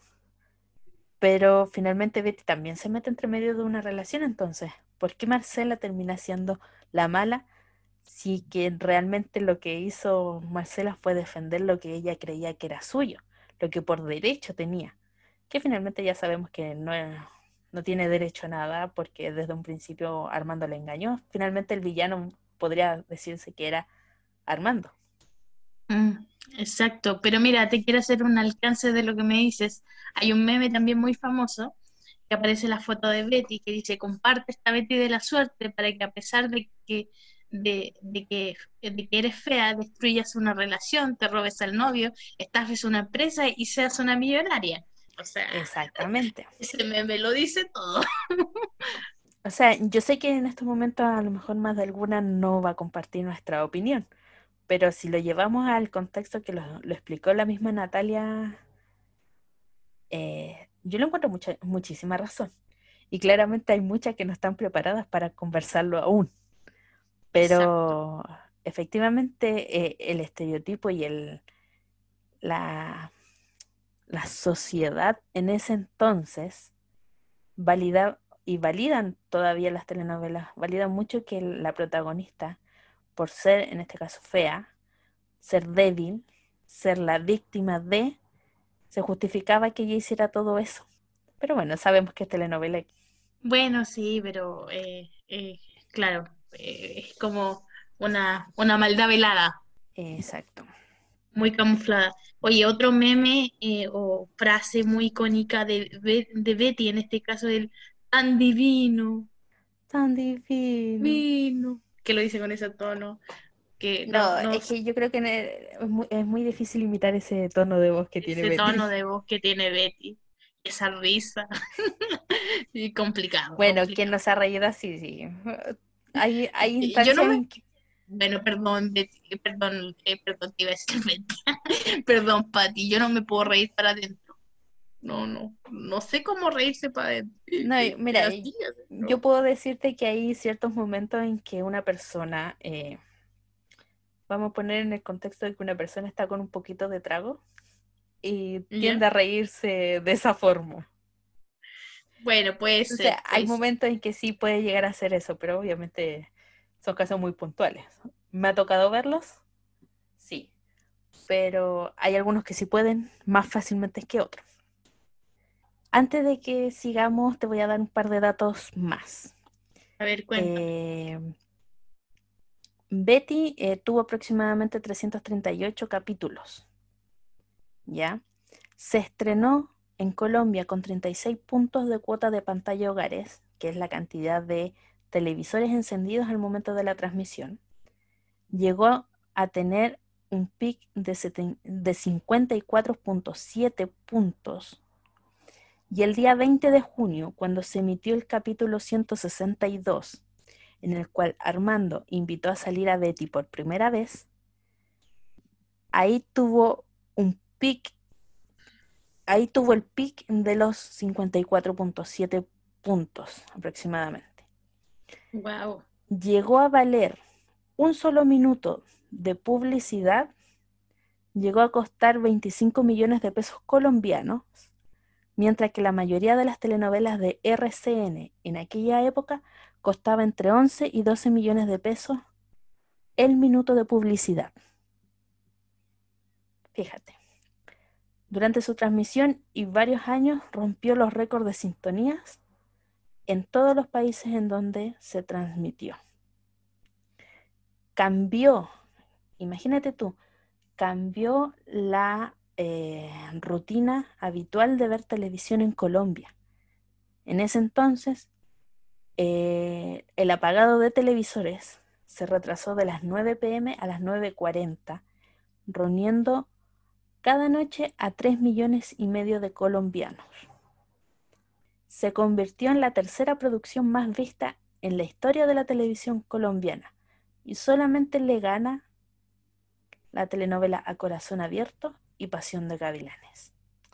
[SPEAKER 1] pero finalmente Betty también se mete entre medio de una relación? Entonces, ¿por qué Marcela termina siendo la mala si que realmente lo que hizo Marcela fue defender lo que ella creía que era suyo, lo que por derecho tenía? Que finalmente ya sabemos que no, no tiene derecho a nada porque desde un principio Armando le engañó. Finalmente el villano podría decirse que era Armando.
[SPEAKER 2] Mm, exacto, pero mira, te quiero hacer un alcance de lo que me dices. Hay un meme también muy famoso que aparece la foto de Betty que dice, comparte esta Betty de la suerte para que a pesar de que, de, de que, de que eres fea, destruyas una relación, te robes al novio, estafes una empresa y seas una millonaria. O sea,
[SPEAKER 1] Exactamente.
[SPEAKER 2] ese meme lo dice todo.
[SPEAKER 1] O sea, yo sé que en estos momentos a lo mejor más de alguna no va a compartir nuestra opinión, pero si lo llevamos al contexto que lo, lo explicó la misma Natalia, eh, yo le encuentro mucha, muchísima razón. Y claramente hay muchas que no están preparadas para conversarlo aún.
[SPEAKER 2] Exacto.
[SPEAKER 1] Pero efectivamente eh, el estereotipo y el, la, la sociedad en ese entonces valida, y validan todavía las telenovelas, validan mucho que la protagonista, por ser, en este caso, fea, ser débil, ser la víctima de, se justificaba que ella hiciera todo eso. Pero bueno, sabemos que es telenovela.
[SPEAKER 2] Bueno, sí, pero eh, eh, claro, eh, es como una, una maldad velada,
[SPEAKER 1] Exacto.
[SPEAKER 2] muy camuflada. Oye, otro meme eh, o frase muy icónica de, Be- de Betty, en este caso el tan divino,
[SPEAKER 1] Tan divino.
[SPEAKER 2] divino, que lo dice con ese tono, que no,
[SPEAKER 1] No,
[SPEAKER 2] no,
[SPEAKER 1] es que yo creo que ne- es muy, es muy difícil imitar ese tono de voz que tiene
[SPEAKER 2] ese tono
[SPEAKER 1] Betty.
[SPEAKER 2] de voz que tiene Betty, esa risa, y complicado,
[SPEAKER 1] Bueno, quien
[SPEAKER 2] complicado.
[SPEAKER 1] nos ha reído así, sí. Hay, hay
[SPEAKER 2] Yo no
[SPEAKER 1] instancias
[SPEAKER 2] me
[SPEAKER 1] en que...
[SPEAKER 2] Bueno, perdón, Betty, eh, perdón, eh, perdón, te iba a decir Betty. Perdón, Pati, yo no me puedo reír para adentro. No, no, no sé cómo reírse para adentro.
[SPEAKER 1] No, y mira, y-
[SPEAKER 2] Así, así,
[SPEAKER 1] yo
[SPEAKER 2] no.
[SPEAKER 1] puedo decirte que hay ciertos momentos en que una persona, eh, vamos a poner en el contexto de que una persona está con un poquito de trago y
[SPEAKER 2] ¿Ya?
[SPEAKER 1] tiende a reírse de esa forma.
[SPEAKER 2] Bueno, puede
[SPEAKER 1] O sea,
[SPEAKER 2] ser,
[SPEAKER 1] hay
[SPEAKER 2] puede ser.
[SPEAKER 1] momentos en que sí puede llegar a hacer eso, pero obviamente son casos muy puntuales. ¿Me ha tocado verlos? Sí, pero hay algunos que sí pueden más fácilmente que otros. Antes de que sigamos, te voy a dar un par de datos más.
[SPEAKER 2] A ver, cuéntame.
[SPEAKER 1] Eh, Betty eh, tuvo aproximadamente trescientos treinta y ocho capítulos, ¿ya? Se estrenó en Colombia con treinta y seis puntos de cuota de pantalla hogares, que es la cantidad de televisores encendidos al momento de la transmisión. Llegó a tener un pic de, seten- de cincuenta y cuatro punto siete puntos. Y el día veinte de junio, cuando se emitió el capítulo ciento sesenta y dos, en el cual Armando invitó a salir a Betty por primera vez, ahí tuvo un pic, ahí tuvo el pic de los cincuenta y cuatro punto siete puntos aproximadamente.
[SPEAKER 2] Wow.
[SPEAKER 1] Llegó a valer un solo minuto de publicidad, llegó a costar veinticinco millones de pesos colombianos, mientras que la mayoría de las telenovelas de R C N en aquella época costaba entre once y doce millones de pesos el minuto de publicidad. Fíjate. Durante su transmisión y varios años rompió los récords de sintonías en todos los países en donde se transmitió. Cambió, imagínate tú, cambió la eh, rutina habitual de ver televisión en Colombia. En ese entonces, eh, el apagado de televisores se retrasó de las nueve pe eme a las nueve cuarenta, reuniendo cada noche a tres millones y medio de colombianos. Se convirtió en la tercera producción más vista en la historia de la televisión colombiana y solamente le gana la telenovela A Corazón Abierto y Pasión de Gavilanes.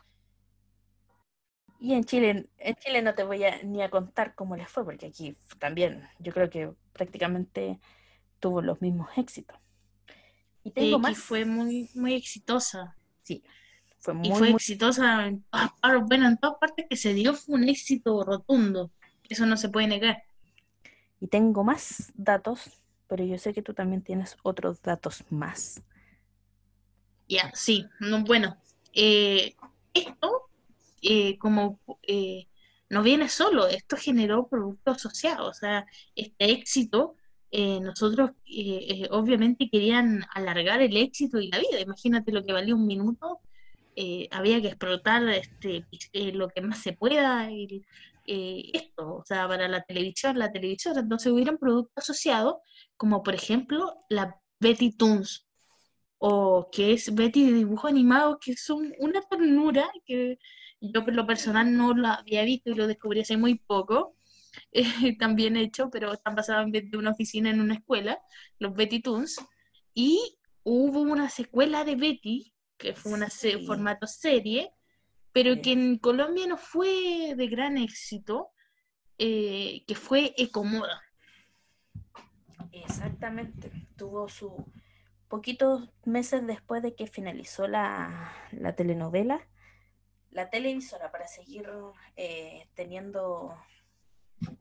[SPEAKER 1] Y en Chile, en Chile no te voy a, ni a contar cómo les fue, porque aquí también yo creo que prácticamente tuvo los mismos éxitos. Y
[SPEAKER 2] Sí,
[SPEAKER 1] tengo
[SPEAKER 2] aquí
[SPEAKER 1] más.
[SPEAKER 2] fue muy, muy exitosa.
[SPEAKER 1] Sí, fue
[SPEAKER 2] Y
[SPEAKER 1] muy,
[SPEAKER 2] fue
[SPEAKER 1] muy...
[SPEAKER 2] exitosa en todas partes. Bueno, en todas partes que se dio fue un éxito rotundo. Eso no se puede negar.
[SPEAKER 1] Y tengo más datos, pero yo sé que tú también tienes otros datos más.
[SPEAKER 2] Ya, sí. No, bueno, eh, esto eh, como eh, no viene solo, esto generó productos asociados, o sea, este éxito, eh, nosotros eh, eh, obviamente querían alargar el éxito y la vida, imagínate lo que valía un minuto, eh, había que explotar este, eh, lo que más se pueda, el- eh, esto, o sea, para la televisión, la televisora, entonces hubieron productos asociados, como por ejemplo la Betty Toons, o que es Betty de dibujo animado, que son una ternura que yo por lo personal no lo había visto y lo descubrí hace muy poco, eh, también hecho, pero están basados en vez de una oficina en una escuela, los Betty Toons, y hubo una secuela de Betty, que fue un
[SPEAKER 1] Sí,
[SPEAKER 2] formato serie, pero que
[SPEAKER 1] es,
[SPEAKER 2] en Colombia no fue de gran éxito, eh, que fue Ecomoda.
[SPEAKER 1] exactamente. Tuvo su poquitos meses después de que finalizó la, la telenovela, la televisora para seguir eh, teniendo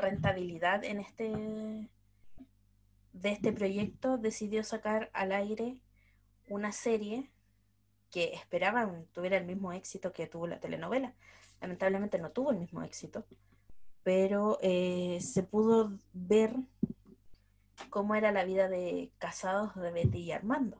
[SPEAKER 1] rentabilidad en este de este proyecto, decidió sacar al aire una serie que esperaban tuviera el mismo éxito que tuvo la telenovela. Lamentablemente no tuvo el mismo éxito, pero eh, se pudo ver cómo era la vida de casados de Betty y Armando.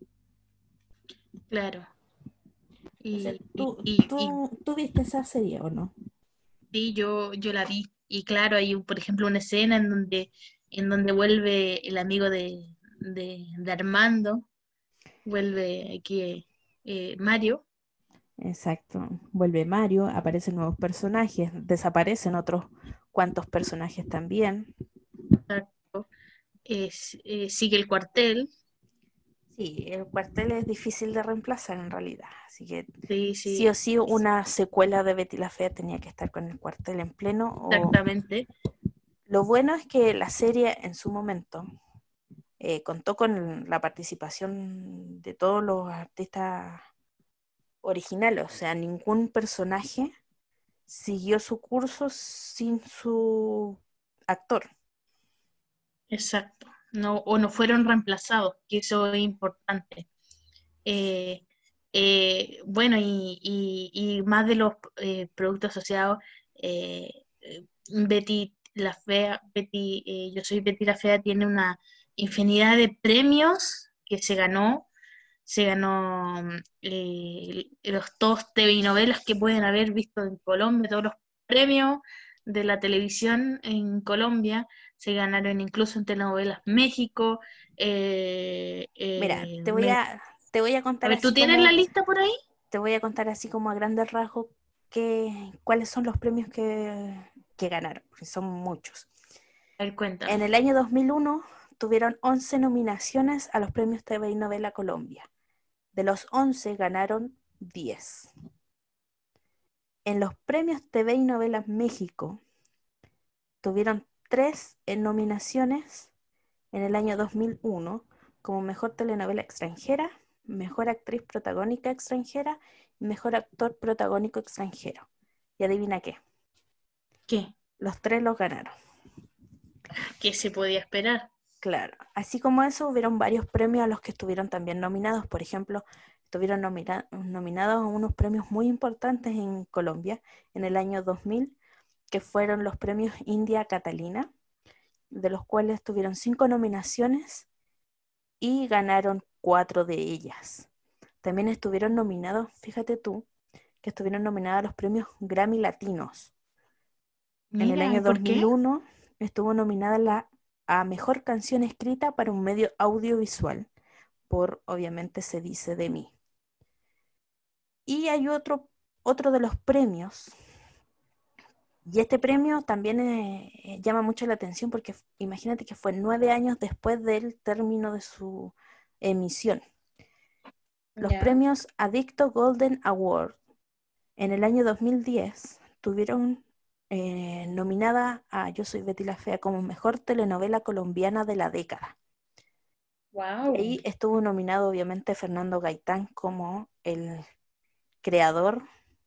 [SPEAKER 2] Claro. Y,
[SPEAKER 1] Entonces, ¿tú,
[SPEAKER 2] y, y,
[SPEAKER 1] tú, ¿tú viste esa serie o no?
[SPEAKER 2] sí, yo, yo la vi. Y claro, hay, un- por ejemplo, una escena en donde, en donde vuelve el amigo de, de, de Armando, vuelve aquí eh, Mario.
[SPEAKER 1] Exacto. Vuelve Mario, aparecen nuevos personajes, desaparecen otros cuantos personajes también.
[SPEAKER 2] Exacto. Es, eh, sigue el cuartel.
[SPEAKER 1] Sí, el cuartel es difícil de reemplazar en realidad, así que
[SPEAKER 2] Sí,
[SPEAKER 1] sí o
[SPEAKER 2] sí,
[SPEAKER 1] sí una secuela de Betty la Fea tenía que estar con el cuartel en pleno. O...
[SPEAKER 2] exactamente.
[SPEAKER 1] Lo bueno es que la serie en su momento eh, contó con la participación de todos los artistas originales, o sea, ningún personaje siguió su curso sin su actor.
[SPEAKER 2] Exacto. No, o no fueron reemplazados, que eso es importante. Eh, eh, bueno, y, y- y más de los eh, productos asociados, eh, eh, Betty la Fea, Betty, eh, Yo soy Betty la Fea, tiene una infinidad de premios que se ganó. Se ganó mm, eh, los dos T V y novelas que pueden haber visto en Colombia, todos los premios de la televisión en Colombia se ganaron incluso en telenovelas México. eh,
[SPEAKER 1] Mira,
[SPEAKER 2] eh,
[SPEAKER 1] te voy
[SPEAKER 2] me-
[SPEAKER 1] a, te voy a
[SPEAKER 2] a
[SPEAKER 1] contar
[SPEAKER 2] ver, ¿tú
[SPEAKER 1] así
[SPEAKER 2] tienes la
[SPEAKER 1] como,
[SPEAKER 2] lista por ahí?
[SPEAKER 1] te voy a contar así como a grandes rasgos que, cuáles son los premios que, que ganaron, porque son muchos.
[SPEAKER 2] A ver,
[SPEAKER 1] En
[SPEAKER 2] cuéntame.
[SPEAKER 1] el año dos mil uno tuvieron once nominaciones a los premios T V y Novela Colombia. De los once ganaron diez. En los premios T V y Novelas México tuvieron tres nominaciones en el año dos mil uno como Mejor Telenovela Extranjera, Mejor Actriz Protagónica Extranjera y Mejor Actor Protagónico Extranjero. Y adivina qué,
[SPEAKER 2] ¿Qué?
[SPEAKER 1] los tres los ganaron.
[SPEAKER 2] ¿Qué se podía esperar?
[SPEAKER 1] Claro, así como eso, hubieron varios premios a los que estuvieron también nominados. Por ejemplo, estuvieron nomina- nominados a unos premios muy importantes en Colombia en el año dos mil, que fueron los premios India Catalina, de los cuales tuvieron cinco nominaciones y ganaron cuatro de ellas. También estuvieron nominados, fíjate tú, que estuvieron nominados a los premios Grammy Latinos. En el
[SPEAKER 2] Mira, ¿y
[SPEAKER 1] año
[SPEAKER 2] por qué?
[SPEAKER 1] dos mil uno estuvo nominada la, a Mejor Canción Escrita para un Medio Audiovisual, por Obviamente se dice de mí. Y hay otro, otro de los premios, y este premio también eh, llama mucho la atención porque imagínate que fue nueve años después del término de su emisión. Los
[SPEAKER 2] Ya.
[SPEAKER 1] premios Adicto Golden Award en el año dos mil diez tuvieron eh, nominada a Yo soy Betty la Fea como mejor telenovela colombiana de la década. Y
[SPEAKER 2] Wow.
[SPEAKER 1] ahí estuvo nominado obviamente Fernando Gaitán como el creador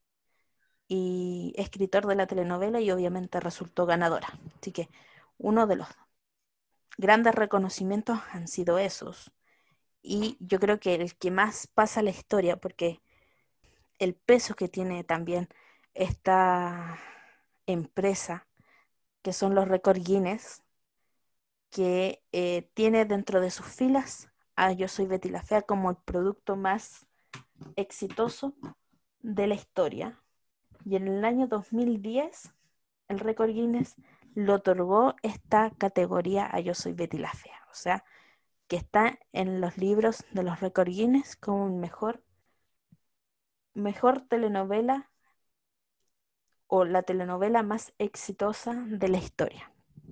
[SPEAKER 1] y escritor de la telenovela y obviamente resultó ganadora. Así que uno de los grandes reconocimientos han sido esos. Y yo creo que el que más pasa a la historia, porque el peso que tiene también esta empresa, que son los récord Guinness, que eh, tiene dentro de sus filas a Yo soy Betty la Fea como el producto más exitoso de la historia. Y en el año dos mil diez, el récord Guinness le otorgó esta categoría a Yo soy Betty la Fea. O sea, que está en los libros de los récord Guinness como mejor, mejor telenovela o la telenovela más exitosa de la historia.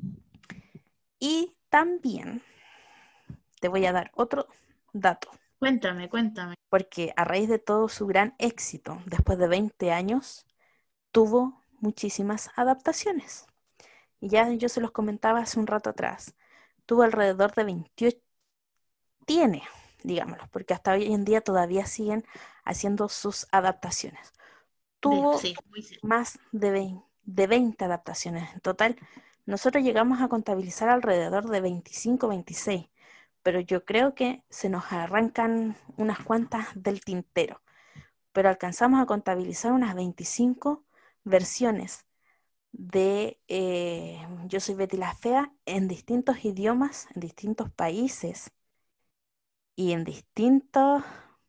[SPEAKER 1] Y también te voy a dar otro dato,
[SPEAKER 2] Cuéntame, cuéntame.
[SPEAKER 1] porque a raíz de todo su gran éxito, después de veinte años, tuvo muchísimas adaptaciones. Y ya yo se los comentaba hace un rato atrás, tuvo alrededor de veintiocho, tiene, digámoslo, porque hasta hoy en día todavía siguen haciendo sus adaptaciones.
[SPEAKER 2] De,
[SPEAKER 1] Tuvo
[SPEAKER 2] sí, muy cierto.
[SPEAKER 1] más de veinte, de veinte adaptaciones. En total, nosotros llegamos a contabilizar alrededor de veinticinco, veintiséis, pero yo creo que se nos arrancan unas cuantas del tintero, pero alcanzamos a contabilizar unas veinticinco versiones de eh, Yo soy Betty la Fea en distintos idiomas, en distintos países y en distintas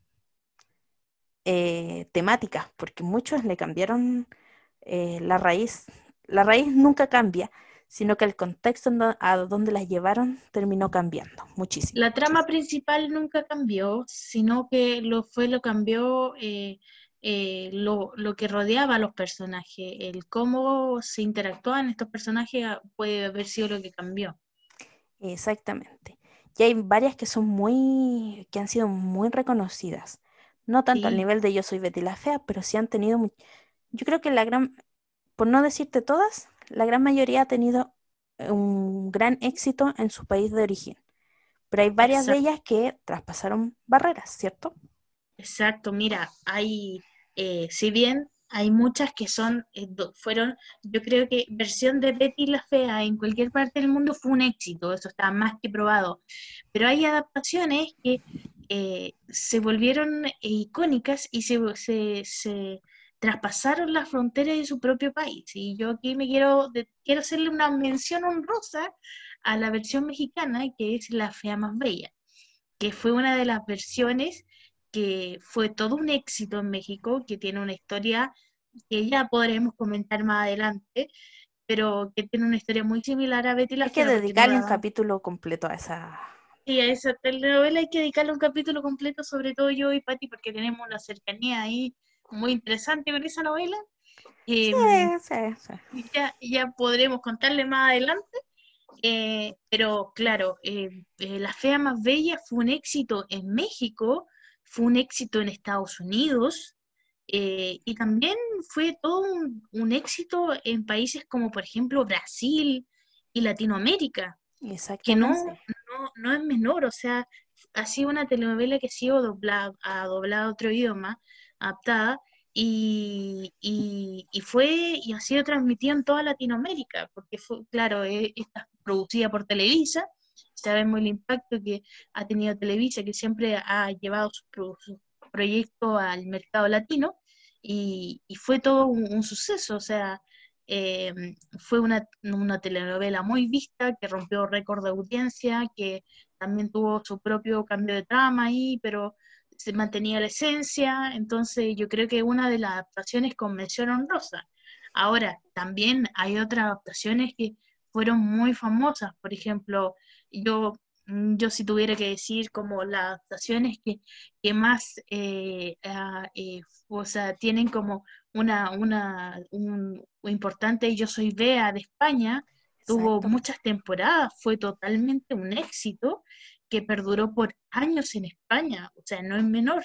[SPEAKER 1] eh, temáticas, porque muchos le cambiaron eh, la raíz. La raíz nunca cambia, sino que el contexto en do- a donde las llevaron terminó cambiando muchísimo.
[SPEAKER 2] La trama principal nunca cambió, sino que lo fue lo cambió eh, eh, lo, lo que rodeaba a los personajes, el cómo se interactuaban estos personajes ah, puede haber sido lo que cambió.
[SPEAKER 1] Exactamente. Y hay varias que son muy, que han sido muy reconocidas. No tanto al
[SPEAKER 2] Sí,
[SPEAKER 1] nivel de Yo soy Betty la Fea, pero sí han tenido, mu- yo creo que la gran, por no decirte todas, la gran mayoría ha tenido eh, un gran éxito en su país de origen. Pero hay varias de
[SPEAKER 2] exacto.
[SPEAKER 1] ellas que traspasaron barreras, ¿cierto?
[SPEAKER 2] Exacto, mira, hay, eh, si bien hay muchas que son, eh, do- fueron, yo creo que versión de Betty la Fea en cualquier parte del mundo fue un éxito, eso está más que probado, pero hay adaptaciones que eh, se volvieron eh, icónicas y se, se, se traspasaron las fronteras de su propio país. Y yo aquí me quiero, de- quiero hacerle una mención honrosa a la versión mexicana, que es La Fea Más Bella, que fue una de las versiones que fue todo un éxito en México, que tiene una historia que ya podremos comentar más adelante, pero que tiene una historia muy similar a Betty la
[SPEAKER 1] Hay que
[SPEAKER 2] Fea, porque no
[SPEAKER 1] dedicarle un
[SPEAKER 2] la...
[SPEAKER 1] capítulo completo a esa.
[SPEAKER 2] Y a esa telenovela hay que dedicarle un capítulo completo, sobre todo yo y Patti, porque tenemos una cercanía ahí muy interesante con esa novela.
[SPEAKER 1] Sí,
[SPEAKER 2] Em,
[SPEAKER 1] sí, sí.
[SPEAKER 2] y ya, ya podremos contarle más adelante. Eh, pero claro, eh, eh, La Fea Más Bella fue un éxito en México, fue un éxito en Estados Unidos, eh, y también fue todo un, un éxito en países como por ejemplo Brasil y Latinoamérica, que no,
[SPEAKER 1] Exactamente.
[SPEAKER 2] no, no es menor, o sea, ha sido una telenovela que ha sido doblada, ha doblado a otro idioma, adaptada, y, y, y fue y ha sido transmitida en toda Latinoamérica, porque fue, claro, eh, está producida por Televisa, sabemos el impacto que ha tenido Televisa, que siempre ha llevado su, pro- su proyecto al mercado latino, y, y fue todo un, un suceso, o sea, eh, fue una, una telenovela muy vista, que rompió récord de audiencia, que también tuvo su propio cambio de trama ahí, pero se mantenía la esencia, entonces yo creo que una de las adaptaciones con mención honrosa. Ahora, también hay otras adaptaciones que fueron muy famosas, por ejemplo, yo, mm, yo si tuviera que decir como las adaptaciones que, que más, eh, ah, eh, o sea, tienen como una, una, un, un importante Yo soy Bea de España, tuvo
[SPEAKER 1] Exacto.
[SPEAKER 2] muchas temporadas, fue totalmente un éxito que perduró por años en España, o sea, no es menor.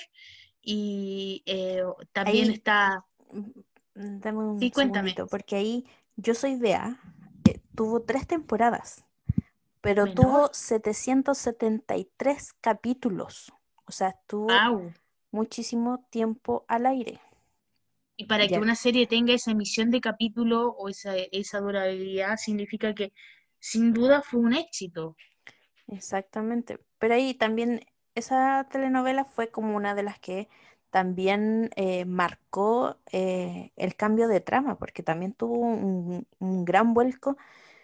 [SPEAKER 2] Y eh, también
[SPEAKER 1] Ahí,
[SPEAKER 2] está,
[SPEAKER 1] mm, dame
[SPEAKER 2] sí,
[SPEAKER 1] un
[SPEAKER 2] cuéntame,
[SPEAKER 1] segundito, porque ahí Yo soy Bea eh, tuvo tres temporadas, pero
[SPEAKER 2] menor,
[SPEAKER 1] tuvo setecientos setenta y tres capítulos. O sea, estuvo
[SPEAKER 2] wow.
[SPEAKER 1] muchísimo tiempo al aire.
[SPEAKER 2] Y para que
[SPEAKER 1] Ya,
[SPEAKER 2] una serie tenga esa emisión de capítulo o esa, esa durabilidad, significa que sin duda fue un éxito.
[SPEAKER 1] exactamente. Pero ahí también esa telenovela fue como una de las que también eh, marcó eh, el cambio de trama, porque también tuvo un, un gran vuelco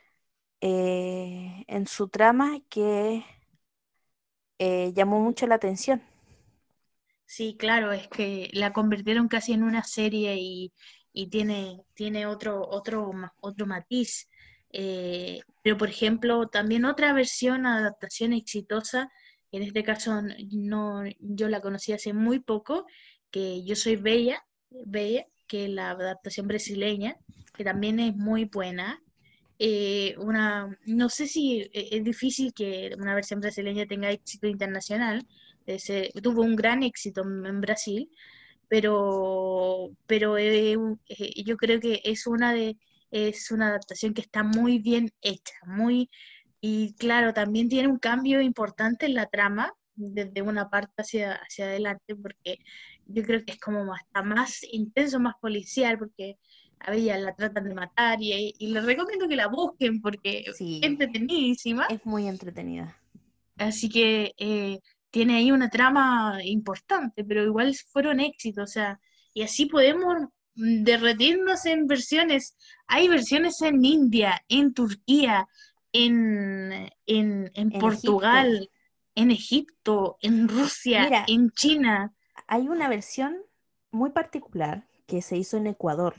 [SPEAKER 1] eh, en su trama que eh, llamó mucho la atención.
[SPEAKER 2] Sí, claro, es que la convirtieron casi en una serie y, y tiene, tiene otro, otro, ma- otro matiz. Eh, pero, por ejemplo, también otra versión, adaptación exitosa, en este caso n- no, yo la conocí hace muy poco, que Yo soy Bella, Bella, que es la adaptación brasileña, que también es muy buena. Eh, una, no sé si eh, es difícil que una versión brasileña tenga éxito internacional, ese, tuvo un gran éxito en, en Brasil, pero, pero eh, un- eh, yo creo que es una de, es una adaptación que está muy bien hecha, muy, y claro, también tiene un cambio importante en la trama, desde una parte hacia, hacia adelante, porque yo creo que es como más, está más intenso, más policial, porque a ella la tratan de matar y, y les recomiendo que la busquen porque es
[SPEAKER 1] Sí,
[SPEAKER 2] entretenidísima.
[SPEAKER 1] es muy entretenida.
[SPEAKER 2] Así que eh, tiene ahí una trama importante, pero igual fueron éxitos, o sea, y así podemos mm, derretirnos en versiones. Hay versiones en India, en Turquía, en, en, en
[SPEAKER 1] En Egipto.
[SPEAKER 2] Portugal, en Egipto, en Rusia,
[SPEAKER 1] Mira,
[SPEAKER 2] en China.
[SPEAKER 1] hay una versión muy particular que se hizo en Ecuador.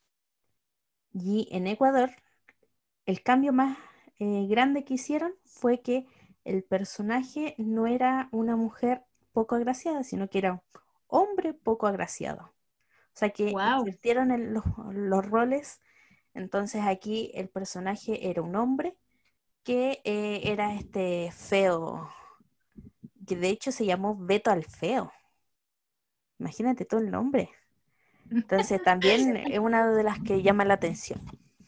[SPEAKER 1] Y en Ecuador, el cambio más eh, grande que hicieron fue que el personaje no era una mujer poco agraciada, sino que era un hombre poco agraciado. O sea que
[SPEAKER 2] Wow.
[SPEAKER 1] invirtieron en los, los roles. Entonces aquí el personaje era un hombre que eh, era este feo, que de hecho se llamó Beto al Feo. Imagínate todo el nombre. Entonces también es una de las que llama la atención.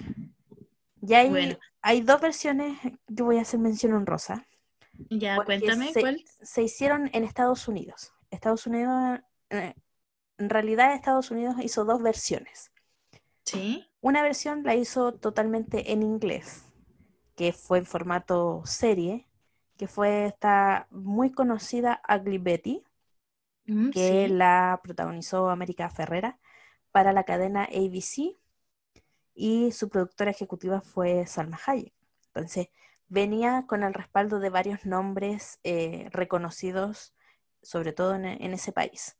[SPEAKER 1] Y
[SPEAKER 2] Bueno,
[SPEAKER 1] hay, hay dos versiones que voy a hacer mención honrosa,
[SPEAKER 2] ya
[SPEAKER 1] porque
[SPEAKER 2] cuéntame
[SPEAKER 1] se,
[SPEAKER 2] cuál.
[SPEAKER 1] se hicieron en Estados Unidos. Estados Unidos, eh, en realidad Estados Unidos hizo dos versiones.
[SPEAKER 2] Sí.
[SPEAKER 1] Una versión la hizo totalmente en inglés, que fue en formato serie, que fue esta muy conocida Ugly Betty,
[SPEAKER 2] Mm,
[SPEAKER 1] que
[SPEAKER 2] sí.
[SPEAKER 1] la protagonizó América Ferrera para la cadena A B C y su productora ejecutiva fue Salma Hayek. Entonces, venía con el respaldo de varios nombres eh, reconocidos, sobre todo en, en, ese país.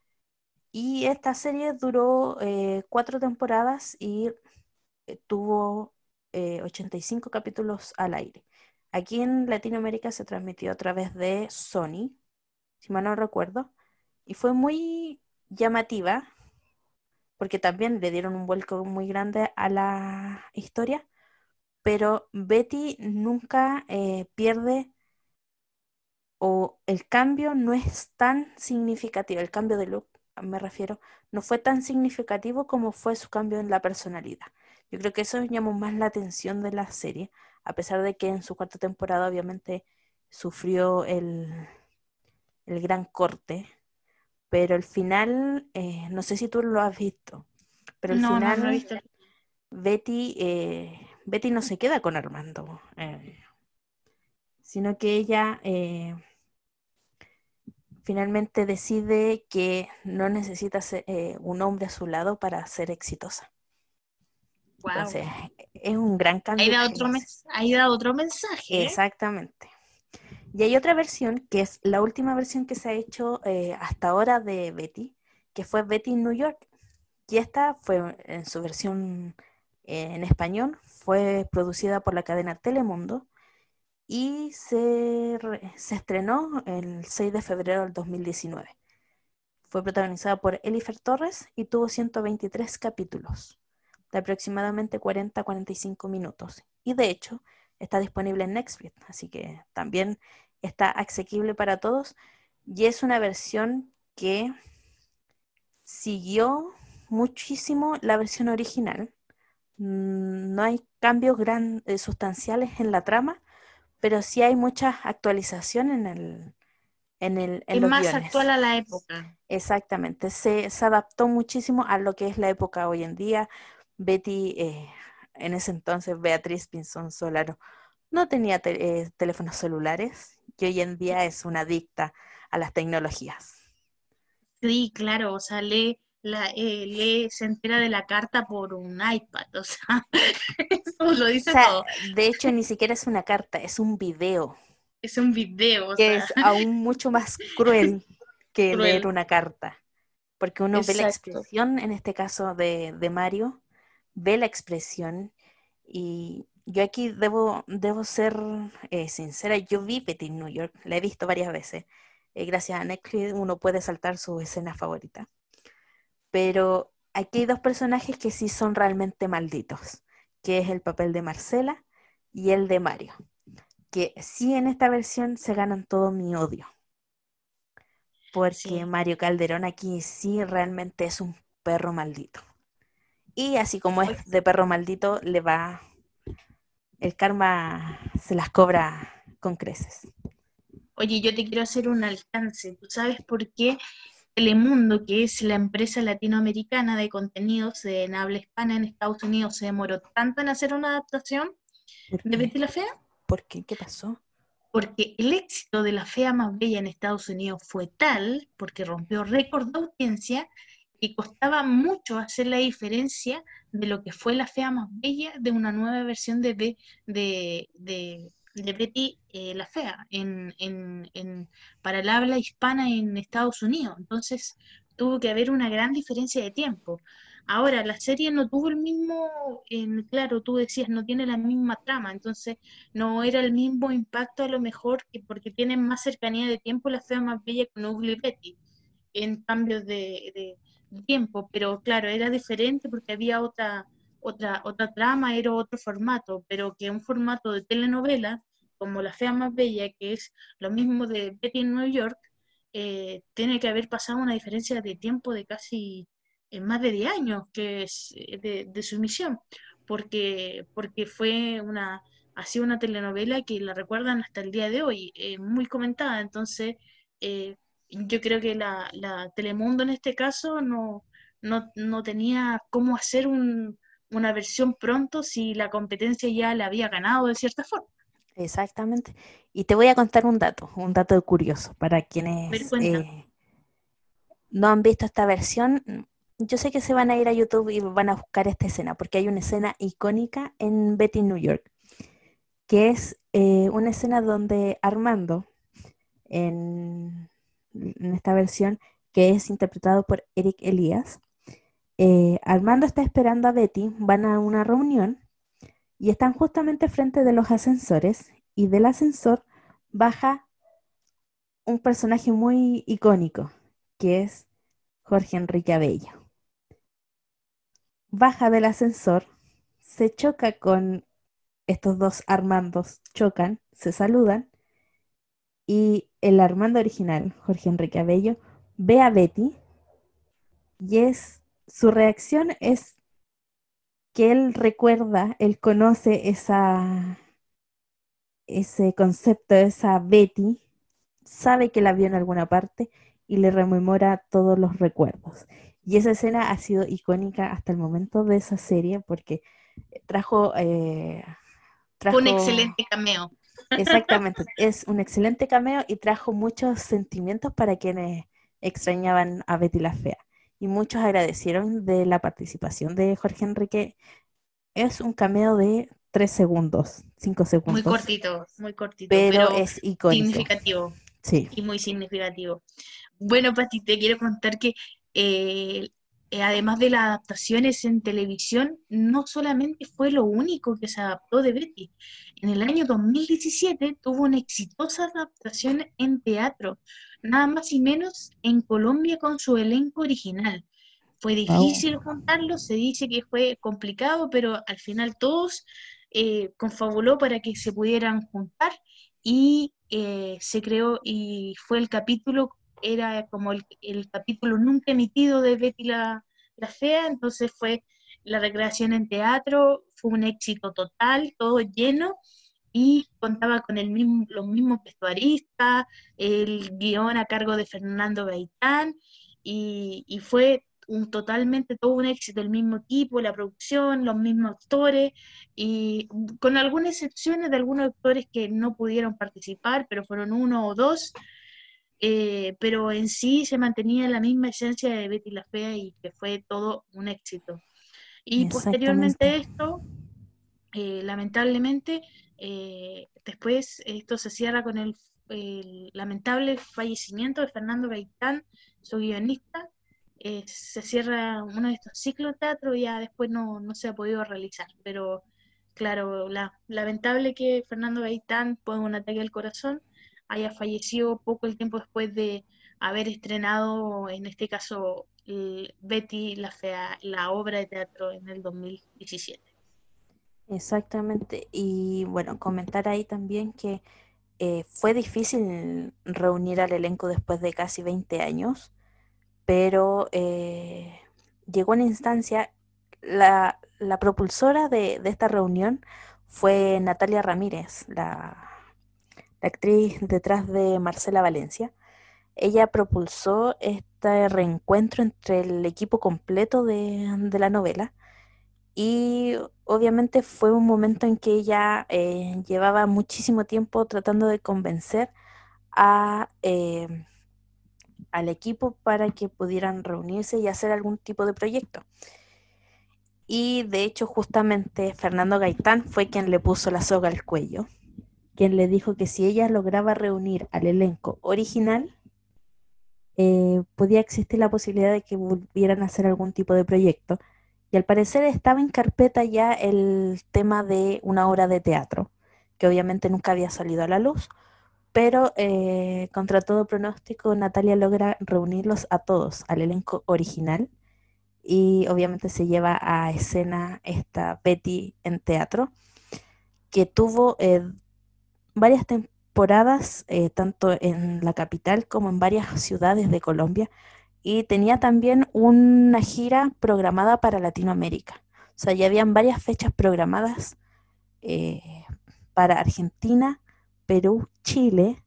[SPEAKER 1] Y esta serie duró eh, cuatro temporadas y eh, tuvo eh, ochenta y cinco capítulos al aire. Aquí en Latinoamérica se transmitió a través de Sony, si mal no recuerdo, y fue muy llamativa porque también le dieron un vuelco muy grande a la historia, pero Betty nunca eh, pierde o el cambio no es tan significativo, el cambio de look, me refiero, no fue tan significativo como fue su cambio en la personalidad. Yo creo que eso llamó más la atención de la serie, a pesar de que en su cuarta temporada obviamente sufrió el, el gran corte, pero el final, eh, no sé si tú lo has visto, pero el
[SPEAKER 2] No, no, no he
[SPEAKER 1] final
[SPEAKER 2] visto.
[SPEAKER 1] Betty, eh, Betty no se queda con Armando, eh, sino que ella eh, finalmente decide que no necesita ser, eh, un hombre a su lado para ser exitosa.
[SPEAKER 2] Wow.
[SPEAKER 1] Entonces, es un gran
[SPEAKER 2] Ahí
[SPEAKER 1] cambio
[SPEAKER 2] da
[SPEAKER 1] que le
[SPEAKER 2] otro
[SPEAKER 1] hace.
[SPEAKER 2] mes, ahí da otro mensaje, ¿eh?
[SPEAKER 1] Exactamente. Y hay otra versión, que es la última versión que se ha hecho eh, hasta ahora de Betty, que fue Betty en New York. Y esta fue en su versión eh, en español, fue producida por la cadena Telemundo y se, re- se estrenó el seis de febrero del dos mil diecinueve. Fue protagonizada por Elifer Torres y tuvo ciento veintitrés capítulos de aproximadamente cuarenta a cuarenta y cinco minutos. Y de hecho está disponible en Netflix, así que también está asequible para todos. Y es una versión que siguió muchísimo la versión original. Mm, No hay cambios gran, eh, sustanciales en la trama, pero sí hay mucha actualización en, el, en, el, en
[SPEAKER 2] Es
[SPEAKER 1] los
[SPEAKER 2] más
[SPEAKER 1] guiones.
[SPEAKER 2] actual a la época.
[SPEAKER 1] Exactamente, se, se adaptó muchísimo a lo que es la época hoy en día. Betty, eh, en ese entonces, Beatriz Pinzón Solano, no tenía te- eh, teléfonos celulares y hoy en día es una adicta a las tecnologías.
[SPEAKER 2] Sí, claro, o sea, lee, la, eh, lee, se entera de la carta por un iPad, o sea, eso lo
[SPEAKER 1] O
[SPEAKER 2] dice
[SPEAKER 1] sea,
[SPEAKER 2] todo.
[SPEAKER 1] de hecho, ni siquiera es una carta, es un video,
[SPEAKER 2] Es un video, o
[SPEAKER 1] que
[SPEAKER 2] sea,
[SPEAKER 1] es aún mucho más cruel que leer
[SPEAKER 2] cruel.
[SPEAKER 1] una carta, porque uno ve la
[SPEAKER 2] Exacto.
[SPEAKER 1] expresión, en este caso de, de Mario, ve la expresión y yo aquí debo, debo ser eh, sincera, yo vi Betty en New York, la he visto varias veces, eh, gracias a Netflix uno puede saltar su escena favorita, pero aquí hay dos personajes que sí son realmente malditos, que es el papel de Marcela y el de Mario, que sí en esta versión se ganan todo mi odio, porque
[SPEAKER 2] Sí.
[SPEAKER 1] Mario Calderón aquí sí realmente es un perro maldito. Y así como es
[SPEAKER 2] Oye,
[SPEAKER 1] de perro maldito, le va, el karma se las cobra con creces.
[SPEAKER 2] oye, yo te quiero hacer un alcance. ¿Tú sabes por qué Telemundo, que es la empresa latinoamericana de contenidos en habla hispana en Estados Unidos, se demoró tanto en hacer una adaptación
[SPEAKER 1] ¿Por
[SPEAKER 2] de Betty
[SPEAKER 1] qué?
[SPEAKER 2] la Fea?
[SPEAKER 1] ¿Por qué? ¿Qué pasó?
[SPEAKER 2] Porque el éxito de La Fea Más Bella en Estados Unidos fue tal, porque rompió récord de audiencia, que costaba mucho hacer la diferencia de lo que fue La Fea Más Bella de una nueva versión de, Be- de, de, de Betty eh, la Fea en, en, en- para el habla hispana en Estados Unidos. Entonces tuvo que haber una gran diferencia de tiempo. Ahora, la serie no tuvo el mismo, en, claro, tú decías, no tiene la misma trama, entonces no era el mismo impacto a lo mejor que porque tienen más cercanía de tiempo La Fea Más Bella con Ugly Betty en cambios de, de- de tiempo, pero claro, era diferente porque había otra, otra, otra trama, era otro formato, pero que un formato de telenovela como La Fea Más Bella, que es lo mismo de Betty en Nueva York, eh, tiene que haber pasado una diferencia de tiempo de casi eh, más de diez años que es eh, de, de su emisión, porque, porque fue una, ha sido una telenovela que la recuerdan hasta el día de hoy, eh, muy comentada, entonces eh, yo creo que la, la Telemundo en este caso no, no, no tenía cómo hacer un, una versión pronto si la competencia ya la había ganado de cierta forma.
[SPEAKER 1] Exactamente. Y te voy a contar un dato, un dato curioso para
[SPEAKER 2] Pero
[SPEAKER 1] quienes
[SPEAKER 2] cuenta,
[SPEAKER 1] eh, no han visto esta versión. Yo sé que se van a ir a YouTube y van a buscar esta escena, porque hay una escena icónica en Betty New York, que es eh, una escena donde Armando, en, en esta versión, que es interpretado por Eric Elías, eh, Armando está esperando a Betty, van a una reunión y están justamente frente de los ascensores y del ascensor baja un personaje muy icónico, que es Jorge Enrique Abello. Baja del ascensor, se choca con estos dos Armandos, chocan, se saludan y el Armando original, Jorge Enrique Abello, ve a Betty y es su reacción es que él recuerda, él conoce esa, ese concepto, esa Betty, sabe que la vio en alguna parte y le rememora todos los recuerdos. Y esa escena ha sido icónica hasta el momento de esa serie porque trajo, eh,
[SPEAKER 2] fue un
[SPEAKER 1] trajo,
[SPEAKER 2] excelente cameo.
[SPEAKER 1] exactamente, es un excelente cameo y trajo muchos sentimientos para quienes extrañaban a Betty la Fea. Y muchos agradecieron de la participación de Jorge Enrique. Es un cameo de tres segundos, cinco
[SPEAKER 2] Muy
[SPEAKER 1] segundos,
[SPEAKER 2] cortito, muy cortito,
[SPEAKER 1] pero
[SPEAKER 2] pero
[SPEAKER 1] es icónico.
[SPEAKER 2] significativo
[SPEAKER 1] Sí,
[SPEAKER 2] y muy significativo. Bueno, Pati, te quiero contar que eh, eh, además de las adaptaciones en televisión, no solamente fue lo único que se adaptó de Betty. En el año dos mil diecisiete tuvo una exitosa adaptación en teatro, nada más y menos en Colombia con su elenco original. Fue
[SPEAKER 1] wow.
[SPEAKER 2] difícil juntarlo, se dice que fue complicado, pero al final todos eh, confabuló para que se pudieran juntar y eh, se creó y fue el capítulo, era como el, el capítulo nunca emitido de Betty la, la Fea, entonces fue la recreación en teatro, fue un éxito total, todo lleno y contaba con el mismo, los mismos vestuaristas, el guión a cargo de Fernando Gaitán y, y fue un, totalmente todo un éxito, el mismo equipo, la producción, los mismos actores y con algunas excepciones de algunos actores que no pudieron participar, pero fueron uno o dos, eh, pero en sí se mantenía la misma esencia de Betty la Fea y que fue todo un éxito. Y posteriormente
[SPEAKER 1] Exactamente.
[SPEAKER 2] a esto, eh, lamentablemente, eh, después esto se cierra con el, el lamentable fallecimiento de Fernando Gaitán, su guionista. Eh, se cierra uno de estos ciclos de teatro y ya después no, no se ha podido realizar. Pero claro, la, lamentable que Fernando Gaitán, por un ataque al corazón, haya fallecido poco el tiempo después de haber estrenado, en este caso, el Betty la Fea, la obra de teatro en el dos mil diecisiete.
[SPEAKER 1] Exactamente. Y bueno, comentar ahí también que eh, fue difícil reunir al elenco después de casi veinte años, pero eh, llegó una instancia, la, la propulsora de, de esta reunión fue Natalia Ramírez, la, la actriz detrás de Marcela Valencia. Ella propulsó este reencuentro entre el equipo completo de, de la novela. Y obviamente fue un momento en que ella eh, llevaba muchísimo tiempo tratando de convencer a, eh, al equipo para que pudieran reunirse y hacer algún tipo de proyecto. Y de hecho justamente Fernando Gaitán fue quien le puso la soga al cuello, quien le dijo que si ella lograba reunir al elenco original, eh, podía existir la posibilidad de que volvieran a hacer algún tipo de proyecto. Y al parecer estaba en carpeta ya el tema de una obra de teatro, que obviamente nunca había salido a la luz, pero eh, contra todo pronóstico Natalia logra reunirlos a todos, al elenco original, y obviamente se lleva a escena esta Betty en teatro, que tuvo eh, varias temporadas, eh, tanto en la capital como en varias ciudades de Colombia, y tenía también una gira programada para Latinoamérica. O sea, ya habían varias fechas programadas eh, para Argentina, Perú, Chile,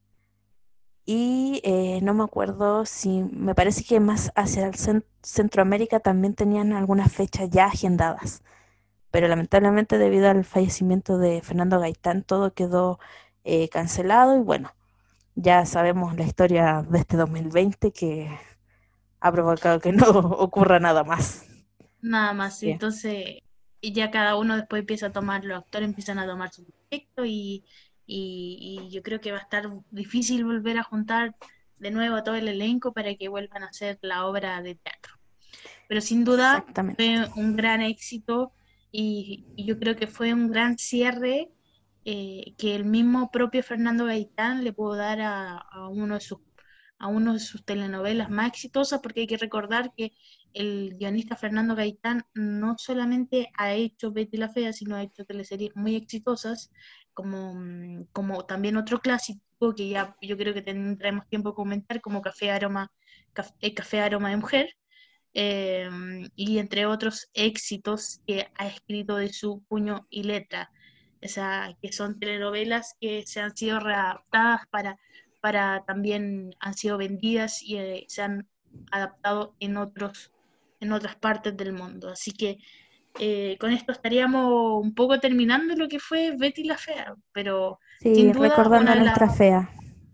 [SPEAKER 1] y eh, no me acuerdo si, me parece que más hacia el cen- Centroamérica también tenían algunas fechas ya agendadas. Pero lamentablemente debido al fallecimiento de Fernando Gaitán todo quedó eh, cancelado y bueno, ya sabemos la historia de este dos mil veinte que ha provocado que no ocurra nada más.
[SPEAKER 2] Nada más.
[SPEAKER 1] Sí,
[SPEAKER 2] Entonces, y ya cada uno después empieza a tomar, los actores empiezan a tomar su proyecto y, y, y yo creo que va a estar difícil volver a juntar de nuevo a todo el elenco para que vuelvan a hacer la obra de teatro. Pero sin duda
[SPEAKER 1] exactamente.
[SPEAKER 2] fue un gran éxito y, y yo creo que fue un gran cierre eh, que el mismo propio Fernando Gaitán le pudo dar a, a uno de sus a uno de sus telenovelas más exitosas, porque hay que recordar que el guionista Fernando Gaitán no solamente ha hecho Betty la Fea, sino ha hecho teleseries muy exitosas, como, mm, como también otro clásico que ya yo creo que tendremos tiempo de comentar, como Café Aroma, Café, Café Aroma de Mujer, eh, y entre otros éxitos que ha escrito de su puño y letra. O sea, que son telenovelas que se han sido readaptadas para, para también han sido vendidas y eh, se han adaptado en otros, en otras partes del mundo. Así que eh, con esto estaríamos un poco terminando lo que fue Betty la Fea, pero sin
[SPEAKER 1] Sí,
[SPEAKER 2] duda
[SPEAKER 1] recordando
[SPEAKER 2] una
[SPEAKER 1] a
[SPEAKER 2] de las
[SPEAKER 1] nuestra fea.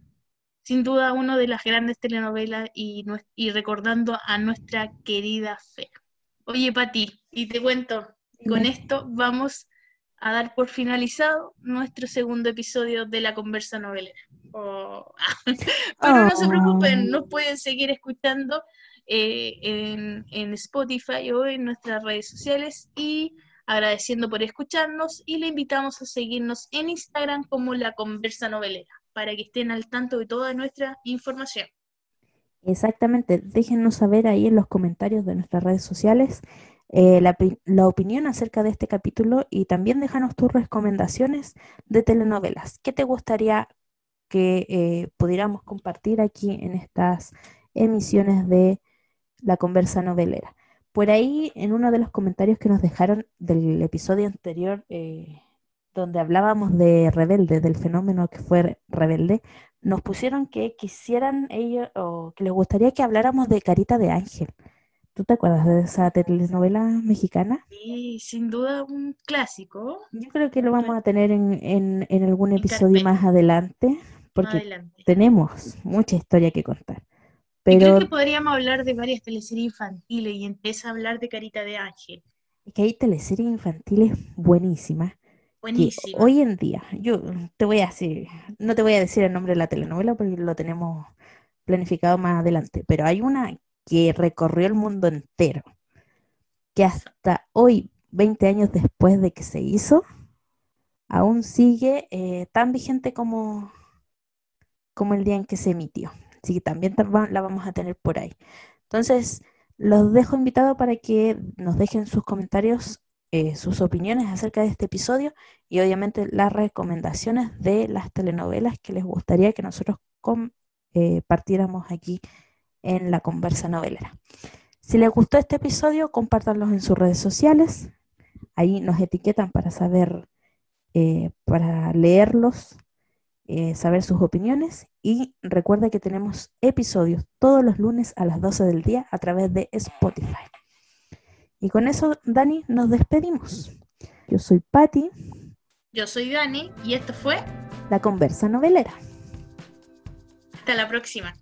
[SPEAKER 2] sin duda una de las grandes telenovelas y, nues- y recordando a nuestra querida Fea. Oye, Pati, y te cuento, con
[SPEAKER 1] Dime.
[SPEAKER 2] esto vamos a dar por finalizado nuestro segundo episodio de la conversa novelera. Oh, pero no se preocupen,
[SPEAKER 1] Oh,
[SPEAKER 2] nos pueden seguir escuchando eh, en, en Spotify o en nuestras redes sociales y agradeciendo por escucharnos y le invitamos a seguirnos en Instagram como La Conversa Novelera para que estén al tanto de toda nuestra información.
[SPEAKER 1] exactamente, déjennos saber ahí en los comentarios de nuestras redes sociales eh, la, pi- la opinión acerca de este capítulo y también déjanos tus recomendaciones de telenovelas. ¿Qué te gustaría que eh, pudiéramos compartir aquí en estas emisiones de La Conversa Novelera? Por ahí, en uno de los comentarios que nos dejaron del episodio anterior, eh, donde hablábamos de Rebelde, del fenómeno que fue Rebelde, nos pusieron que quisieran ellos, o que les gustaría que habláramos de Carita de Ángel. ¿Tú te acuerdas de esa telenovela mexicana?
[SPEAKER 2] Y sin duda un clásico
[SPEAKER 1] Yo creo que lo
[SPEAKER 2] no-
[SPEAKER 1] vamos a tener en, en, en algún
[SPEAKER 2] en
[SPEAKER 1] episodio
[SPEAKER 2] carpeta.
[SPEAKER 1] más adelante, porque
[SPEAKER 2] Adelante.
[SPEAKER 1] tenemos mucha historia que contar.
[SPEAKER 2] Yo creo que
[SPEAKER 1] Pero
[SPEAKER 2] podríamos hablar de varias teleseries infantiles y entre esas hablar de Carita de Ángel.
[SPEAKER 1] es que hay teleseries infantiles buenísimas que
[SPEAKER 2] Buenísima.
[SPEAKER 1] hoy en día, yo te voy a decir, no te voy a decir el nombre de la telenovela porque lo tenemos planificado más adelante, pero hay una que recorrió el mundo entero, que hasta hoy, veinte años después de que se hizo, aún sigue eh, tan vigente como, como el día en que se emitió. Así que también ta- va- la vamos a tener por ahí. Entonces, los dejo invitados para que nos dejen sus comentarios, eh, sus opiniones acerca de este episodio y obviamente las recomendaciones de las telenovelas que les gustaría que nosotros com- eh, partiéramos aquí en la conversa novelera. Si les gustó este episodio, compártanlos en sus redes sociales. Ahí nos etiquetan para saber, eh, para leerlos eh, saber sus opiniones y recuerda que tenemos episodios todos los lunes a las doce del día a través de Spotify. Y con eso, Dani, nos despedimos. Yo soy Patti.
[SPEAKER 2] Yo soy Dani y esto fue
[SPEAKER 1] La Conversa Novelera.
[SPEAKER 2] Hasta la próxima.